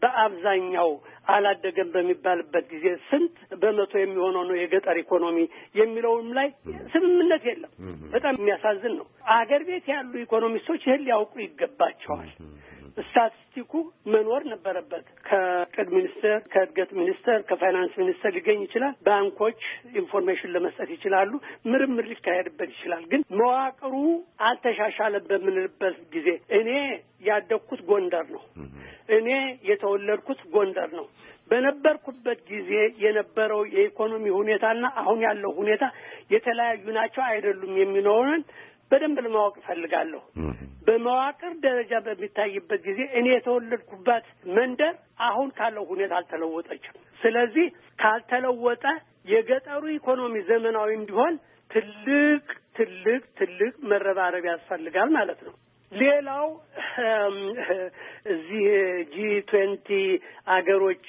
[SPEAKER 4] በአብዛኛው አላደገም በሚባልበት ጊዜ ስንት በመቶ የሚሆነው ነው የገጠር ኢኮኖሚ የሚለውም ላይ ስምምነት የለም። በጣም የሚያሳዝን ነው። አገር ቤት ያሉ ኢኮኖሚስቶች ይህን ሊያውቁ ይገባቸዋል። ስታቲስቲኩ መኖር ነበረበት። ከቅድ ሚኒስቴር፣ ከእድገት ሚኒስቴር፣ ከፋይናንስ ሚኒስቴር ሊገኝ ይችላል። ባንኮች ኢንፎርሜሽን ለመስጠት ይችላሉ። ምርምር ሊካሄድበት ይችላል። ግን መዋቅሩ አልተሻሻለም በምንልበት ጊዜ እኔ ያደግኩት ጎንደር ነው። እኔ የተወለድኩት ጎንደር ነው። በነበርኩበት ጊዜ የነበረው የኢኮኖሚ ሁኔታና አሁን ያለው ሁኔታ የተለያዩ ናቸው አይደሉም የሚለውን በደንብ ለማወቅ ፈልጋለሁ። በመዋቅር ደረጃ በሚታይበት ጊዜ እኔ የተወለድኩባት መንደር አሁን ካለው ሁኔታ አልተለወጠችም። ስለዚህ ካልተለወጠ የገጠሩ ኢኮኖሚ ዘመናዊ እንዲሆን ትልቅ ትልቅ ትልቅ መረባረብ ያስፈልጋል ማለት ነው። ሌላው እዚህ ጂ ትዌንቲ አገሮች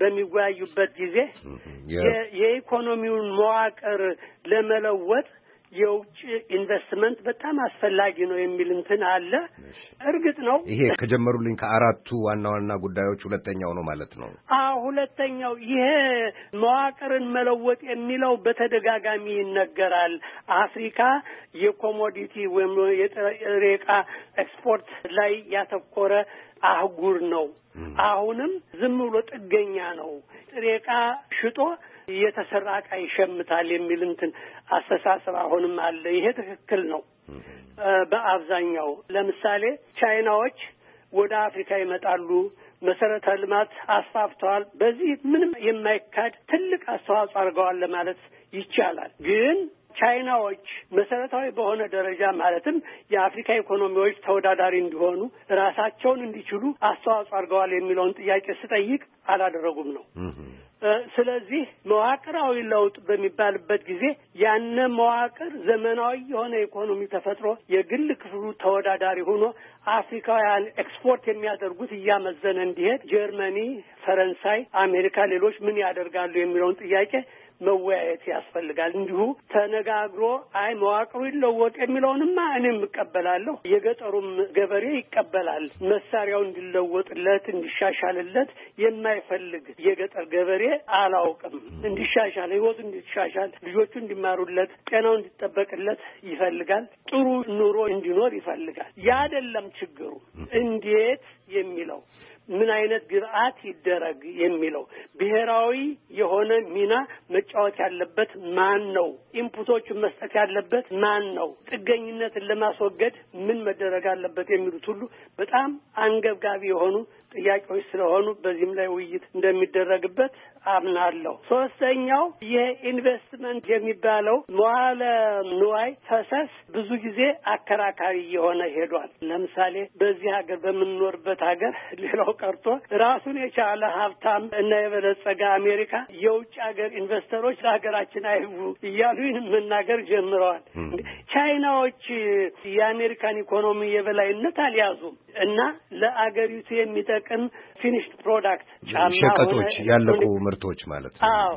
[SPEAKER 4] በሚወያዩበት ጊዜ የኢኮኖሚውን መዋቅር ለመለወጥ የውጭ ኢንቨስትመንት በጣም አስፈላጊ ነው የሚል እንትን አለ። እርግጥ ነው
[SPEAKER 22] ይሄ ከጀመሩልኝ ከአራቱ ዋና ዋና ጉዳዮች ሁለተኛው ነው ማለት ነው። አዎ
[SPEAKER 4] ሁለተኛው ይሄ መዋቅርን መለወጥ የሚለው በተደጋጋሚ ይነገራል። አፍሪካ የኮሞዲቲ ወይም የጥሬ ዕቃ ኤክስፖርት ላይ ያተኮረ አህጉር ነው። አሁንም ዝም ብሎ ጥገኛ ነው። ጥሬ ዕቃ ሽጦ የተሰራ ዕቃ ይሸምታል የሚል እንትን አስተሳሰብ አሁንም አለ። ይሄ ትክክል ነው። በአብዛኛው ለምሳሌ ቻይናዎች ወደ አፍሪካ ይመጣሉ፣ መሰረተ ልማት አስፋፍተዋል። በዚህ ምንም የማይካድ ትልቅ አስተዋጽኦ አድርገዋል ለማለት ይቻላል። ግን ቻይናዎች መሰረታዊ በሆነ ደረጃ ማለትም የአፍሪካ ኢኮኖሚዎች ተወዳዳሪ እንዲሆኑ ራሳቸውን እንዲችሉ አስተዋጽኦ አድርገዋል የሚለውን ጥያቄ ስጠይቅ አላደረጉም ነው። ስለዚህ መዋቅራዊ ለውጥ በሚባልበት ጊዜ ያነ መዋቅር ዘመናዊ የሆነ ኢኮኖሚ ተፈጥሮ የግል ክፍሉ ተወዳዳሪ ሆኖ አፍሪካውያን ኤክስፖርት የሚያደርጉት እያመዘነ እንዲሄድ ጀርመኒ፣ ፈረንሳይ፣ አሜሪካ፣ ሌሎች ምን ያደርጋሉ የሚለውን ጥያቄ መወያየት ያስፈልጋል። እንዲሁ ተነጋግሮ አይ መዋቅሩ ይለወጥ የሚለውንማ እኔም እቀበላለሁ፣ የገጠሩም ገበሬ ይቀበላል። መሳሪያው እንዲለወጥለት እንዲሻሻልለት የማይፈልግ የገጠር ገበሬ አላውቅም። እንዲሻሻል፣ ህይወቱ እንዲሻሻል፣ ልጆቹ እንዲማሩለት፣ ጤናው እንዲጠበቅለት ይፈልጋል። ጥሩ ኑሮ እንዲኖር ይፈልጋል። ያ አይደለም ችግሩ። እንዴት የሚለው ምን አይነት ግብአት ይደረግ የሚለው ብሔራዊ የሆነ ሚና መጫወት ያለበት ማን ነው? ኢንፑቶችን መስጠት ያለበት ማን ነው? ጥገኝነትን ለማስወገድ ምን መደረግ አለበት የሚሉት ሁሉ በጣም አንገብጋቢ የሆኑ ጥያቄዎች ስለሆኑ በዚህም ላይ ውይይት እንደሚደረግበት አምናለሁ። ሶስተኛው የኢንቨስትመንት የሚባለው መዋለ ንዋይ ፈሰስ ብዙ ጊዜ አከራካሪ የሆነ ሄዷል። ለምሳሌ በዚህ ሀገር በምንኖርበት ሀገር ሌላው ቀርቶ ራሱን የቻለ ሀብታም እና የበለጸገ አሜሪካ የውጭ ሀገር ኢንቨስተሮች ለሀገራችን አይቡ እያሉ መናገር ጀምረዋል። ቻይናዎች የአሜሪካን ኢኮኖሚ የበላይነት አልያዙም እና ለአገሪቱ የሚጠቅም ፊኒሽድ ፕሮዳክት ጫማ
[SPEAKER 22] ሸቀጦች ያለቁ ምርቶች ማለት ነው።
[SPEAKER 4] አዎ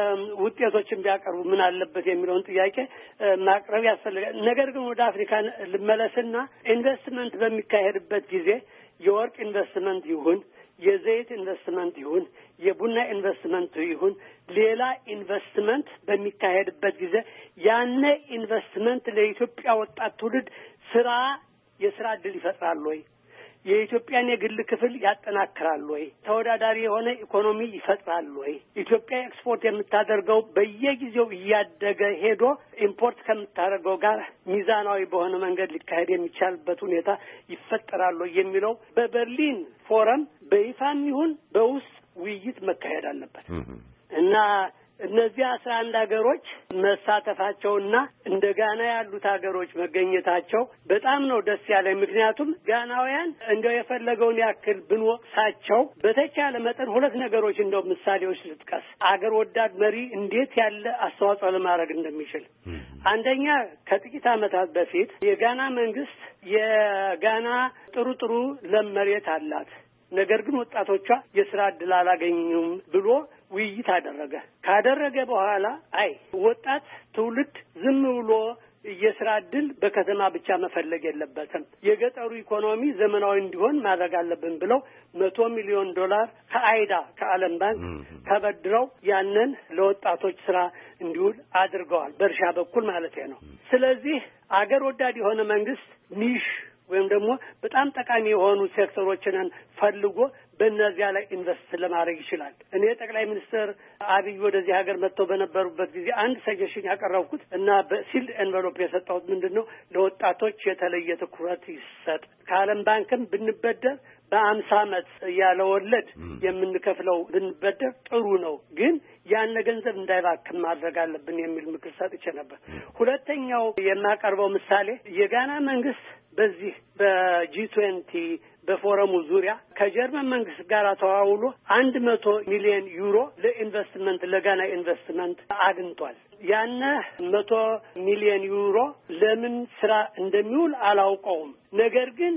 [SPEAKER 4] ውጤቶችን ቢያቀርቡ ምን አለበት የሚለውን ጥያቄ ማቅረብ ያስፈልጋል። ነገር ግን ወደ አፍሪካ ልመለስና ኢንቨስትመንት በሚካሄድበት ጊዜ የወርቅ ኢንቨስትመንት ይሁን የዘይት ኢንቨስትመንት ይሁን የቡና ኢንቨስትመንት ይሁን ሌላ ኢንቨስትመንት በሚካሄድበት ጊዜ ያነ ኢንቨስትመንት ለኢትዮጵያ ወጣት ትውልድ ስራ የስራ ዕድል ይፈጥራል ወይ? የኢትዮጵያን የግል ክፍል ያጠናክራል ወይ? ተወዳዳሪ የሆነ ኢኮኖሚ ይፈጥራል ወይ? ኢትዮጵያ ኤክስፖርት የምታደርገው በየጊዜው እያደገ ሄዶ ኢምፖርት ከምታደርገው ጋር ሚዛናዊ በሆነ መንገድ ሊካሄድ የሚቻልበት ሁኔታ ይፈጠራል ወይ የሚለው በበርሊን ፎረም በይፋም ይሁን በውስጥ ውይይት መካሄድ አለበት እና እነዚህ አስራ አንድ ሀገሮች መሳተፋቸውና እንደ ጋና ያሉት ሀገሮች መገኘታቸው በጣም ነው ደስ ያለኝ። ምክንያቱም ጋናውያን እንደው የፈለገውን ያክል ብንወቅሳቸው በተቻለ መጠን ሁለት ነገሮች እንደው ምሳሌዎች ልጥቀስ። አገር ወዳድ መሪ እንዴት ያለ አስተዋጽኦ ለማድረግ እንደሚችል። አንደኛ ከጥቂት ዓመታት በፊት የጋና መንግስት የጋና ጥሩ ጥሩ ለም መሬት አላት፣ ነገር ግን ወጣቶቿ የስራ ዕድል አላገኙም ብሎ ውይይት አደረገ። ካደረገ በኋላ አይ ወጣት ትውልድ ዝም ብሎ የስራ ዕድል በከተማ ብቻ መፈለግ የለበትም፣ የገጠሩ ኢኮኖሚ ዘመናዊ እንዲሆን ማድረግ አለብን ብለው መቶ ሚሊዮን ዶላር ከአይዳ ከዓለም ባንክ ተበድረው ያንን ለወጣቶች ስራ እንዲውል አድርገዋል። በእርሻ በኩል ማለት ነው። ስለዚህ አገር ወዳድ የሆነ መንግስት ኒሽ ወይም ደግሞ በጣም ጠቃሚ የሆኑ ሴክተሮችን ፈልጎ በእነዚያ ላይ ኢንቨስት ለማድረግ ይችላል። እኔ ጠቅላይ ሚኒስትር አብይ ወደዚህ ሀገር መጥተው በነበሩበት ጊዜ አንድ ሰጀሽን ያቀረብኩት እና በሲልድ ኤንቨሎፕ የሰጠሁት ምንድን ነው፣ ለወጣቶች የተለየ ትኩረት ይሰጥ። ከዓለም ባንክም ብንበደር በአምሳ ዓመት ያለ ወለድ የምንከፍለው ብንበደር ጥሩ ነው፣ ግን ያን ገንዘብ እንዳይባክን ማድረግ አለብን የሚል ምክር ሰጥቼ ነበር። ሁለተኛው የማቀርበው ምሳሌ የጋና መንግስት በዚህ በጂ ትዌንቲ በፎረሙ ዙሪያ ከጀርመን መንግስት ጋር ተዋውሎ አንድ መቶ ሚሊዮን ዩሮ ለኢንቨስትመንት ለጋና ኢንቨስትመንት አግኝቷል። ያነ መቶ ሚሊዮን ዩሮ ለምን ስራ እንደሚውል አላውቀውም። ነገር ግን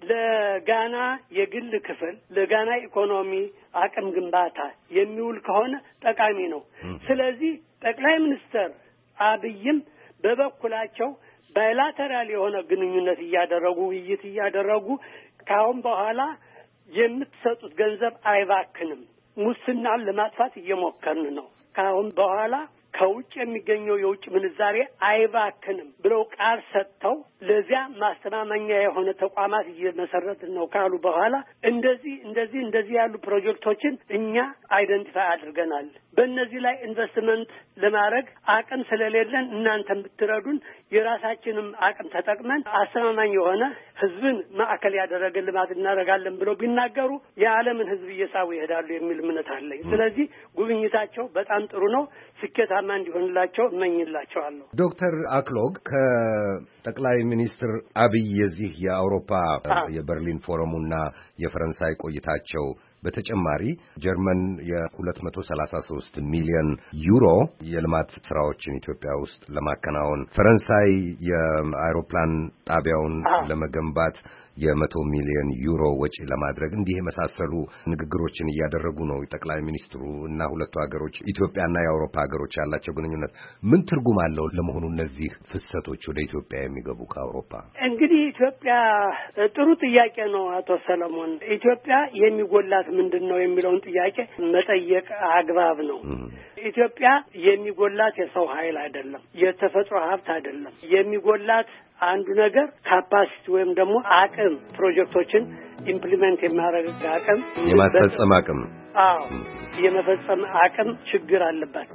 [SPEAKER 4] ለጋና የግል ክፍል ለጋና ኢኮኖሚ አቅም ግንባታ የሚውል ከሆነ ጠቃሚ ነው። ስለዚህ ጠቅላይ ሚኒስትር አብይም በበኩላቸው ባይላተራል የሆነ ግንኙነት እያደረጉ ውይይት እያደረጉ ካሁን በኋላ የምትሰጡት ገንዘብ አይባክንም፣ ሙስናን ለማጥፋት እየሞከርን ነው፣ ካሁን በኋላ ከውጭ የሚገኘው የውጭ ምንዛሬ አይባክንም ብለው ቃል ሰጥተው ለዚያ ማስተማመኛ የሆነ ተቋማት እየመሰረትን ነው ካሉ በኋላ እንደዚህ እንደዚህ እንደዚህ ያሉ ፕሮጀክቶችን እኛ አይደንቲፋይ አድርገናል። በእነዚህ ላይ ኢንቨስትመንት ለማድረግ አቅም ስለሌለን እናንተም ብትረዱን የራሳችንም አቅም ተጠቅመን አስተማማኝ የሆነ ህዝብን ማዕከል ያደረገ ልማት እናደርጋለን ብለው ቢናገሩ የዓለምን ህዝብ እየሳቡ ይሄዳሉ የሚል እምነት አለኝ። ስለዚህ ጉብኝታቸው በጣም ጥሩ ነው። ስኬታማ እንዲሆንላቸው እመኝላቸዋለሁ።
[SPEAKER 22] ዶክተር አክሎግ ከጠቅላይ ሚኒስትር አብይ የዚህ የአውሮፓ የበርሊን ፎረሙና የፈረንሳይ ቆይታቸው በተጨማሪ ጀርመን የሁለት መቶ ሰላሳ ሶስት ሚሊዮን ዩሮ የልማት ስራዎችን ኢትዮጵያ ውስጥ ለማከናወን፣ ፈረንሳይ የአውሮፕላን ጣቢያውን ለመገንባት የመቶ ሚሊዮን ዩሮ ወጪ ለማድረግ እንዲህ የመሳሰሉ ንግግሮችን እያደረጉ ነው ጠቅላይ ሚኒስትሩ እና ሁለቱ ሀገሮች ኢትዮጵያና የአውሮፓ ሀገሮች ያላቸው ግንኙነት ምን ትርጉም አለው ለመሆኑ እነዚህ ፍሰቶች ወደ ኢትዮጵያ የሚገቡ ከአውሮፓ?
[SPEAKER 4] እንግዲህ ኢትዮጵያ ጥሩ ጥያቄ ነው አቶ ሰለሞን። ኢትዮጵያ የሚጎላት ምንድን ነው የሚለውን ጥያቄ መጠየቅ አግባብ ነው። ኢትዮጵያ የሚጎላት የሰው ኃይል አይደለም፣ የተፈጥሮ ሀብት አይደለም። የሚጎላት አንዱ ነገር ካፓሲቲ ወይም ደግሞ አቅም፣ ፕሮጀክቶችን ኢምፕሊመንት የሚያደርግ አቅም፣
[SPEAKER 22] የማስፈጸም አቅም።
[SPEAKER 4] አዎ የመፈጸም አቅም ችግር አለባት።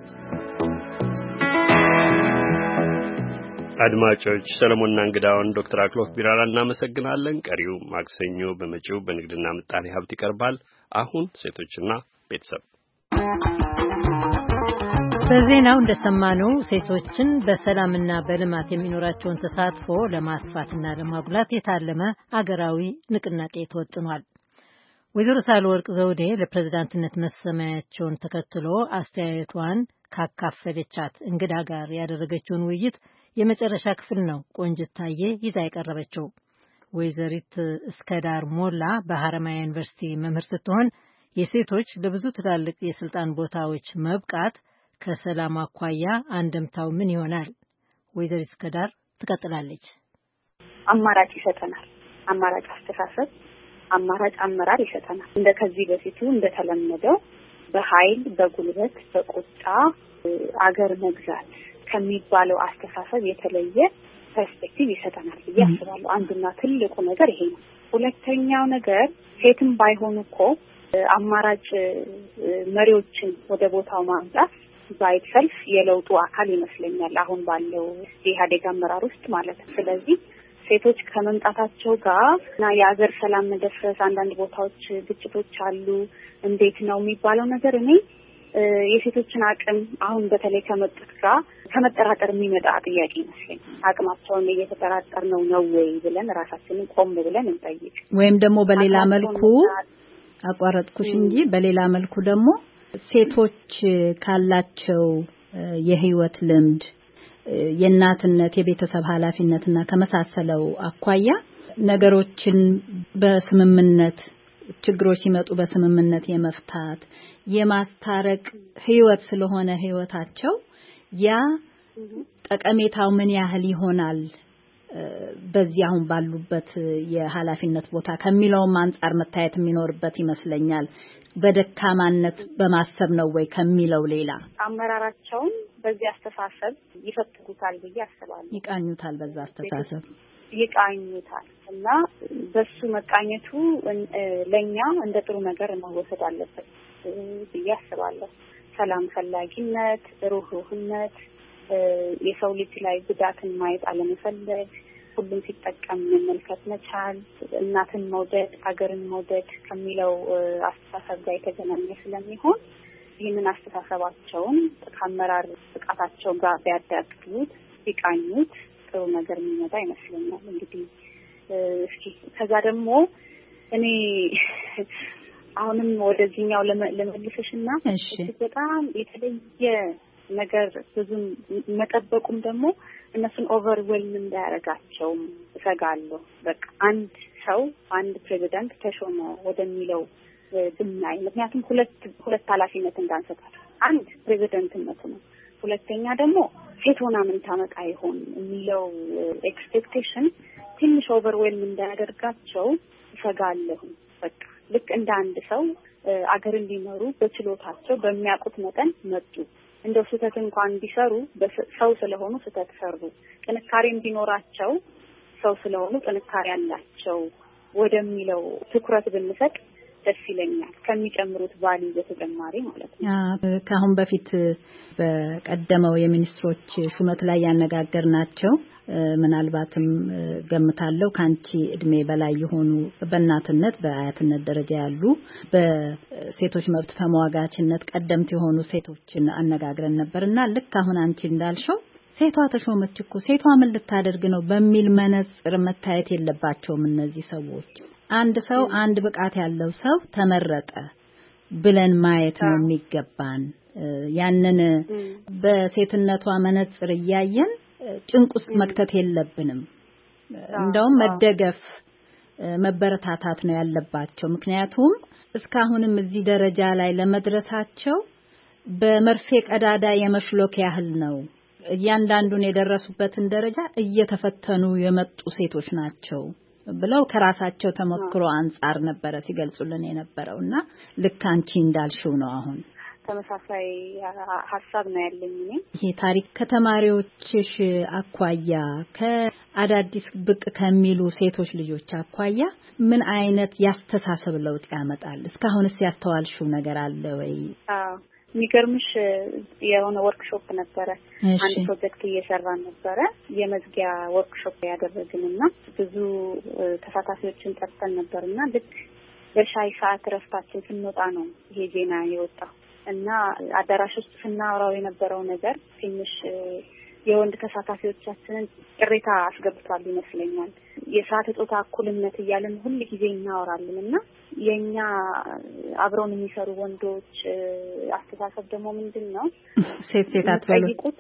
[SPEAKER 1] አድማጮች ሰለሞንና እንግዳውን ዶክተር አክሎግ ቢራራ እናመሰግናለን። ቀሪው ማክሰኞ በመጪው በንግድና ምጣኔ ሀብት ይቀርባል። አሁን ሴቶችና ቤተሰብ
[SPEAKER 3] በዜናው እንደሰማነው ሴቶችን በሰላምና በልማት የሚኖራቸውን ተሳትፎ ለማስፋትና ለማጉላት የታለመ አገራዊ ንቅናቄ ተወጥኗል። ወይዘሮ ሳህለወርቅ ዘውዴ ለፕሬዝዳንትነት መሰማያቸውን ተከትሎ አስተያየቷን ካካፈለቻት እንግዳ ጋር ያደረገችውን ውይይት የመጨረሻ ክፍል ነው ቆንጅት ታዬ ይዛ የቀረበችው። ወይዘሪት እስከዳር ሞላ በሐረማያ ዩኒቨርሲቲ መምህር ስትሆን የሴቶች ለብዙ ትላልቅ የስልጣን ቦታዎች መብቃት ከሰላም አኳያ አንድምታው ምን ይሆናል? ወይዘሪት እስከዳር ትቀጥላለች።
[SPEAKER 6] አማራጭ ይሰጠናል። አማራጭ አስተሳሰብ፣ አማራጭ አመራር ይሰጠናል። እንደ ከዚህ በፊቱ እንደተለመደው በኃይል በጉልበት በቁጣ አገር መግዛት ከሚባለው አስተሳሰብ የተለየ ፐርስፔክቲቭ ይሰጠናል ብዬ አስባለሁ። አንዱና ትልቁ ነገር ይሄ ነው። ሁለተኛው ነገር ሴትም ባይሆኑ እኮ አማራጭ መሪዎችን ወደ ቦታው ማምጣት ባይሰልፍ የለውጡ አካል ይመስለኛል አሁን ባለው የኢህአዴግ አመራር ውስጥ ማለት ነው። ስለዚህ ሴቶች ከመምጣታቸው ጋር እና የአገር ሰላም መደፍረስ፣ አንዳንድ ቦታዎች ግጭቶች አሉ፣ እንዴት ነው የሚባለው ነገር እኔ የሴቶችን አቅም አሁን በተለይ ከመጡት ጋር ከመጠራጠር የሚመጣ ጥያቄ ይመስለኛል። አቅማቸውን እየተጠራጠር ነው ነው ወይ ብለን ራሳችንን ቆም ብለን እንጠይቅ።
[SPEAKER 19] ወይም ደግሞ በሌላ መልኩ አቋረጥኩሽ እንጂ በሌላ መልኩ ደግሞ ሴቶች ካላቸው የህይወት ልምድ የእናትነት የቤተሰብ ኃላፊነትና ከመሳሰለው አኳያ ነገሮችን በስምምነት ችግሮች ሲመጡ በስምምነት የመፍታት የማስታረቅ ህይወት ስለሆነ ህይወታቸው ያ ጠቀሜታው ምን ያህል ይሆናል በዚህ አሁን ባሉበት የኃላፊነት ቦታ ከሚለውም አንፃር መታየት የሚኖርበት ይመስለኛል። በደካማነት በማሰብ ነው ወይ ከሚለው ሌላ
[SPEAKER 6] አመራራቸውን በዚህ አስተሳሰብ ይፈትጉታል ብዬ አስባለሁ።
[SPEAKER 19] ይቃኙታል፣ በዛ አስተሳሰብ
[SPEAKER 6] ይቃኙታል እና በሱ መቃኘቱ ለኛ እንደ ጥሩ ነገር መወሰድ አለበት ብዬ አስባለሁ። ሰላም ፈላጊነት፣ ሩህሩህነት፣ የሰው ልጅ ላይ ጉዳትን ማየት አለመፈለግ፣ ሁሉም ሲጠቀም መመልከት መቻል፣ እናትን መውደድ፣ አገርን መውደድ ከሚለው አስተሳሰብ ጋር የተገናኘ ስለሚሆን ይህንን አስተሳሰባቸውን ከአመራር ብቃታቸው ጋር ቢያዳግሉት ቢቃኙት ጥሩ ነገር የሚመጣ ይመስለኛል። እንግዲህ እስኪ ከዛ ደግሞ እኔ አሁንም ወደዚህኛው ለመልሰሽና በጣም የተለየ ነገር ብዙም መጠበቁም ደግሞ እነሱን ኦቨርዌልም እንዳያረጋቸው እሰጋለሁ። በቃ አንድ ሰው አንድ ፕሬዚዳንት ተሾመ ወደሚለው ብናይ፣ ምክንያቱም ሁለት ሁለት ኃላፊነት እንዳንሰጣቸው አንድ ፕሬዚዳንትነቱ ነው፣ ሁለተኛ ደግሞ ሴት ሆና ምን ታመጣ ይሆን የሚለው ኤክስፔክቴሽን ትንሽ ኦቨርዌልም እንዳያደርጋቸው ይፈጋለሁ። በቃ ልክ እንደ አንድ ሰው አገርን ሊመሩ በችሎታቸው በሚያውቁት መጠን መጡ። እንደው ስህተት እንኳን ቢሰሩ ሰው ስለሆኑ ስህተት ሰሩ። ጥንካሬ እንዲኖራቸው ሰው ስለሆኑ ጥንካሬ አላቸው ወደሚለው ትኩረት ብንሰጥ ደስ ይለኛል። ከሚጨምሩት ቫልዩ በተጨማሪ ማለት ነው።
[SPEAKER 19] አዎ ከአሁን በፊት በቀደመው የሚኒስትሮች ሹመት ላይ ያነጋገርናቸው ምናልባትም ገምታለው ካንቺ እድሜ በላይ የሆኑ በእናትነት በአያትነት ደረጃ ያሉ በሴቶች መብት ተሟጋችነት ቀደምት የሆኑ ሴቶችን አነጋግረን ነበርና ልክ አሁን አንቺ እንዳልሽው ሴቷ ተሾመች እኮ ሴቷ ምን ልታደርግ ነው በሚል መነጽር መታየት የለባቸውም እነዚህ ሰዎች። አንድ ሰው አንድ ብቃት ያለው ሰው ተመረጠ ብለን ማየት ነው የሚገባን። ያንን በሴትነቷ መነጽር እያየን ጭንቅ ውስጥ መክተት የለብንም። እንደውም መደገፍ መበረታታት ነው ያለባቸው። ምክንያቱም እስካሁንም እዚህ ደረጃ ላይ ለመድረሳቸው በመርፌ ቀዳዳ የመሽሎክ ያህል ነው። እያንዳንዱን የደረሱበትን ደረጃ እየተፈተኑ የመጡ ሴቶች ናቸው ብለው ከራሳቸው ተሞክሮ አንፃር ነበረ ሲገልጹልን የነበረውና ልክ አንቺ እንዳልሽው ነው። አሁን
[SPEAKER 6] ተመሳሳይ ሐሳብ ነው ያለኝ እኔ።
[SPEAKER 19] ይሄ ታሪክ ከተማሪዎችሽ አኳያ ከአዳዲስ ብቅ ከሚሉ ሴቶች ልጆች አኳያ ምን አይነት ያስተሳሰብ ለውጥ ያመጣል? እስካሁንስ ያስተዋልሽው ነገር አለ ወይ?
[SPEAKER 6] አዎ የሚገርምሽ የሆነ ወርክሾፕ ነበረ። አንድ ፕሮጀክት እየሰራን ነበረ። የመዝጊያ ወርክሾፕ ያደረግንና ብዙ ተሳታፊዎችን ጠርተን ነበርና ልክ በሻይ ሰዓት ረፍታችን ስንወጣ ነው ይሄ ዜና የወጣው እና አዳራሽ ውስጥ ስናወራው የነበረው ነገር ትንሽ የወንድ ተሳታፊዎቻችንን ቅሬታ አስገብቷል ይመስለኛል። የሰዓት ጾታ እኩልነት እያልን ሁሉ ጊዜ እናወራለንና የኛ አብረውን የሚሰሩ ወንዶች አስተሳሰብ ደግሞ ምንድነው?
[SPEAKER 19] ሴት ሴት አትበሉት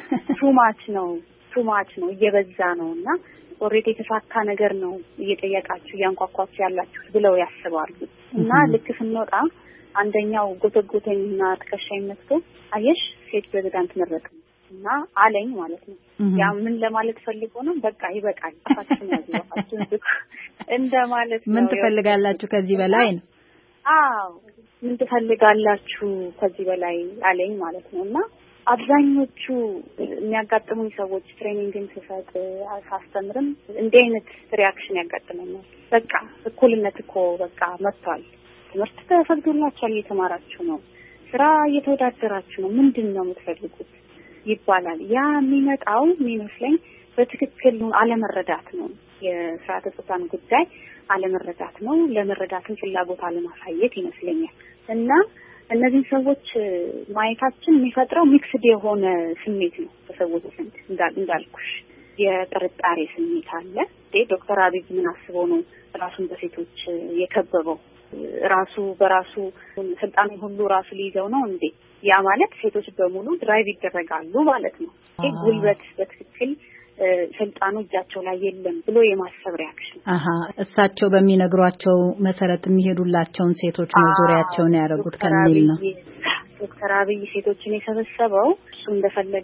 [SPEAKER 6] ቱማች ነው ቱማች ነው እየበዛ ነውና ኦሬዲ የተሳካ ነገር ነው እየጠየቃችሁ ያንኳኳችሁ ያላችሁ ብለው ያስባሉ። እና ልክ ስንወጣ አንደኛው ጎተጎተኝና ተከሻይ መጥቶ አየሽ ሴት ፕሬዝዳንት መረጥ እና አለኝ ማለት ነው። ያ ምን ለማለት ፈልጎ ነው? በቃ ይበቃል አፋችን ያዝዋችሁ እንደ ማለት ነው።
[SPEAKER 19] ምን ትፈልጋላችሁ ከዚህ በላይ ነው?
[SPEAKER 6] አዎ ምን ትፈልጋላችሁ ከዚህ በላይ አለኝ ማለት ነው። እና አብዛኞቹ የሚያጋጥሙኝ ሰዎች ትሬኒንግን ስሰጥ አሳስተምርም እንዲህ አይነት ሪአክሽን ያጋጥመኛል። በቃ እኩልነት እኮ በቃ መጥቷል፣ ትምህርት ተፈቅዶላችኋል፣ እየተማራችሁ ነው፣ ስራ እየተወዳደራችሁ ነው፣ ምንድነው የምትፈልጉት ይባላል። ያ የሚመጣው የሚመስለኝ በትክክል አለመረዳት ነው። የስርዓተ ጾታን ጉዳይ አለመረዳት ነው። ለመረዳትም ፍላጎት አለማሳየት ይመስለኛል። እና እነዚህ ሰዎች ማየታችን የሚፈጥረው ሚክስድ የሆነ ስሜት ነው በሰዎች ዘንድ። እንዳልኩሽ የጥርጣሬ ስሜት አለ። ዶክተር አብይ ምን አስበው ነው ራሱን በሴቶች የከበበው? ራሱ በራሱ ስልጣን ሁሉ ራሱ ሊይዘው ነው እንዴ? ያ ማለት ሴቶች በሙሉ ድራይቭ ይደረጋሉ ማለት ነው። ይሄ ጉልበት በትክክል ስልጣኑ እጃቸው ላይ የለም ብሎ የማሰብ ሪአክሽን።
[SPEAKER 19] አሃ እሳቸው በሚነግሯቸው መሰረት የሚሄዱላቸውን ሴቶች ነው ዙሪያቸውን ያደረጉት ከሚል ነው።
[SPEAKER 6] ዶክተር አብይ ሴቶችን የሰበሰበው እሱ እንደፈለገ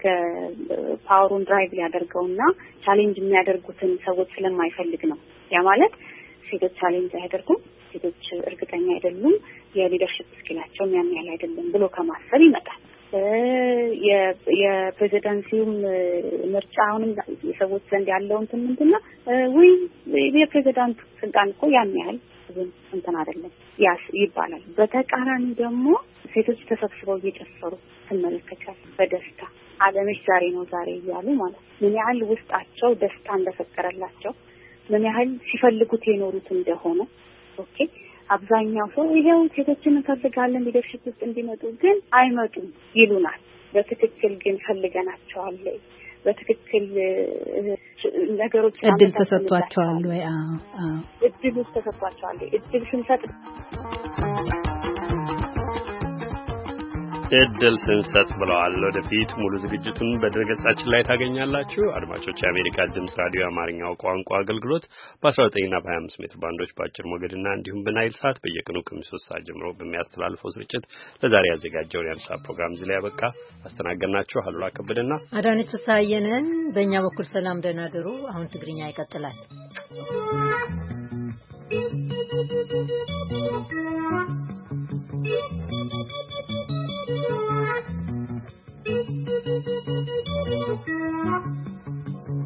[SPEAKER 6] ፓወሩን ድራይቭ ሊያደርገውና ቻሌንጅ የሚያደርጉትን ሰዎች ስለማይፈልግ ነው። ያ ማለት ሴቶች ቻሌንጅ አያደርጉም፣ ሴቶች እርግጠኛ አይደሉም፣ የሊደርሺፕ ስኪላቸው ያን ያህል አይደለም ብሎ ከማሰብ ይመጣል። የፕሬዚዳንሲውም ምርጫ አሁንም የሰዎች ዘንድ ያለው እንትን ምንድነው? ወይ የፕሬዚዳንቱ ስልጣን እኮ ያን ያህል እንትን አይደለም ያስ ይባላል። በተቃራኒ ደግሞ ሴቶች ተሰብስበው እየጨፈሩ ትመለከቻለሽ በደስታ ዓለምሽ ዛሬ ነው ዛሬ እያሉ ማለት ምን ያህል ውስጣቸው ደስታ እንደፈጠረላቸው ምን ያህል ሲፈልጉት የኖሩት እንደሆነ ኦኬ አብዛኛው ሰው ይሄው ሴቶችን እንፈልጋለን ሊደርሺፕ ውስጥ እንዲመጡ ግን አይመጡም ይሉናል። በትክክል ግን ፈልገናቸዋል? በትክክል ነገሮች
[SPEAKER 19] እድል ተሰጥቷቸዋል ወይ? አዎ አዎ
[SPEAKER 6] እድል ተሰጥቷቸዋል። እድል ስንሰጥ
[SPEAKER 1] እድል ስንሰጥ ብለዋል። ወደፊት ሙሉ ዝግጅቱን በድረገጻችን ላይ ታገኛላችሁ። አድማጮች፣ የአሜሪካ ድምጽ ራዲዮ የአማርኛው ቋንቋ አገልግሎት በ19 እና በ25 ሜትር ባንዶች በአጭር ሞገድና እንዲሁም በናይል ሳት በየቀኑ ከምሽቱ ሰዓት ጀምሮ በሚያስተላልፈው ስርጭት ለዛሬ ያዘጋጀውን የአንሳ ፕሮግራም እዚህ ላይ ያበቃ። አስተናገድናችሁ አሉላ ከበደና
[SPEAKER 3] አዳነች ተሳየነን። በእኛ በኩል ሰላም ደህና ደሩ። አሁን ትግርኛ ይቀጥላል።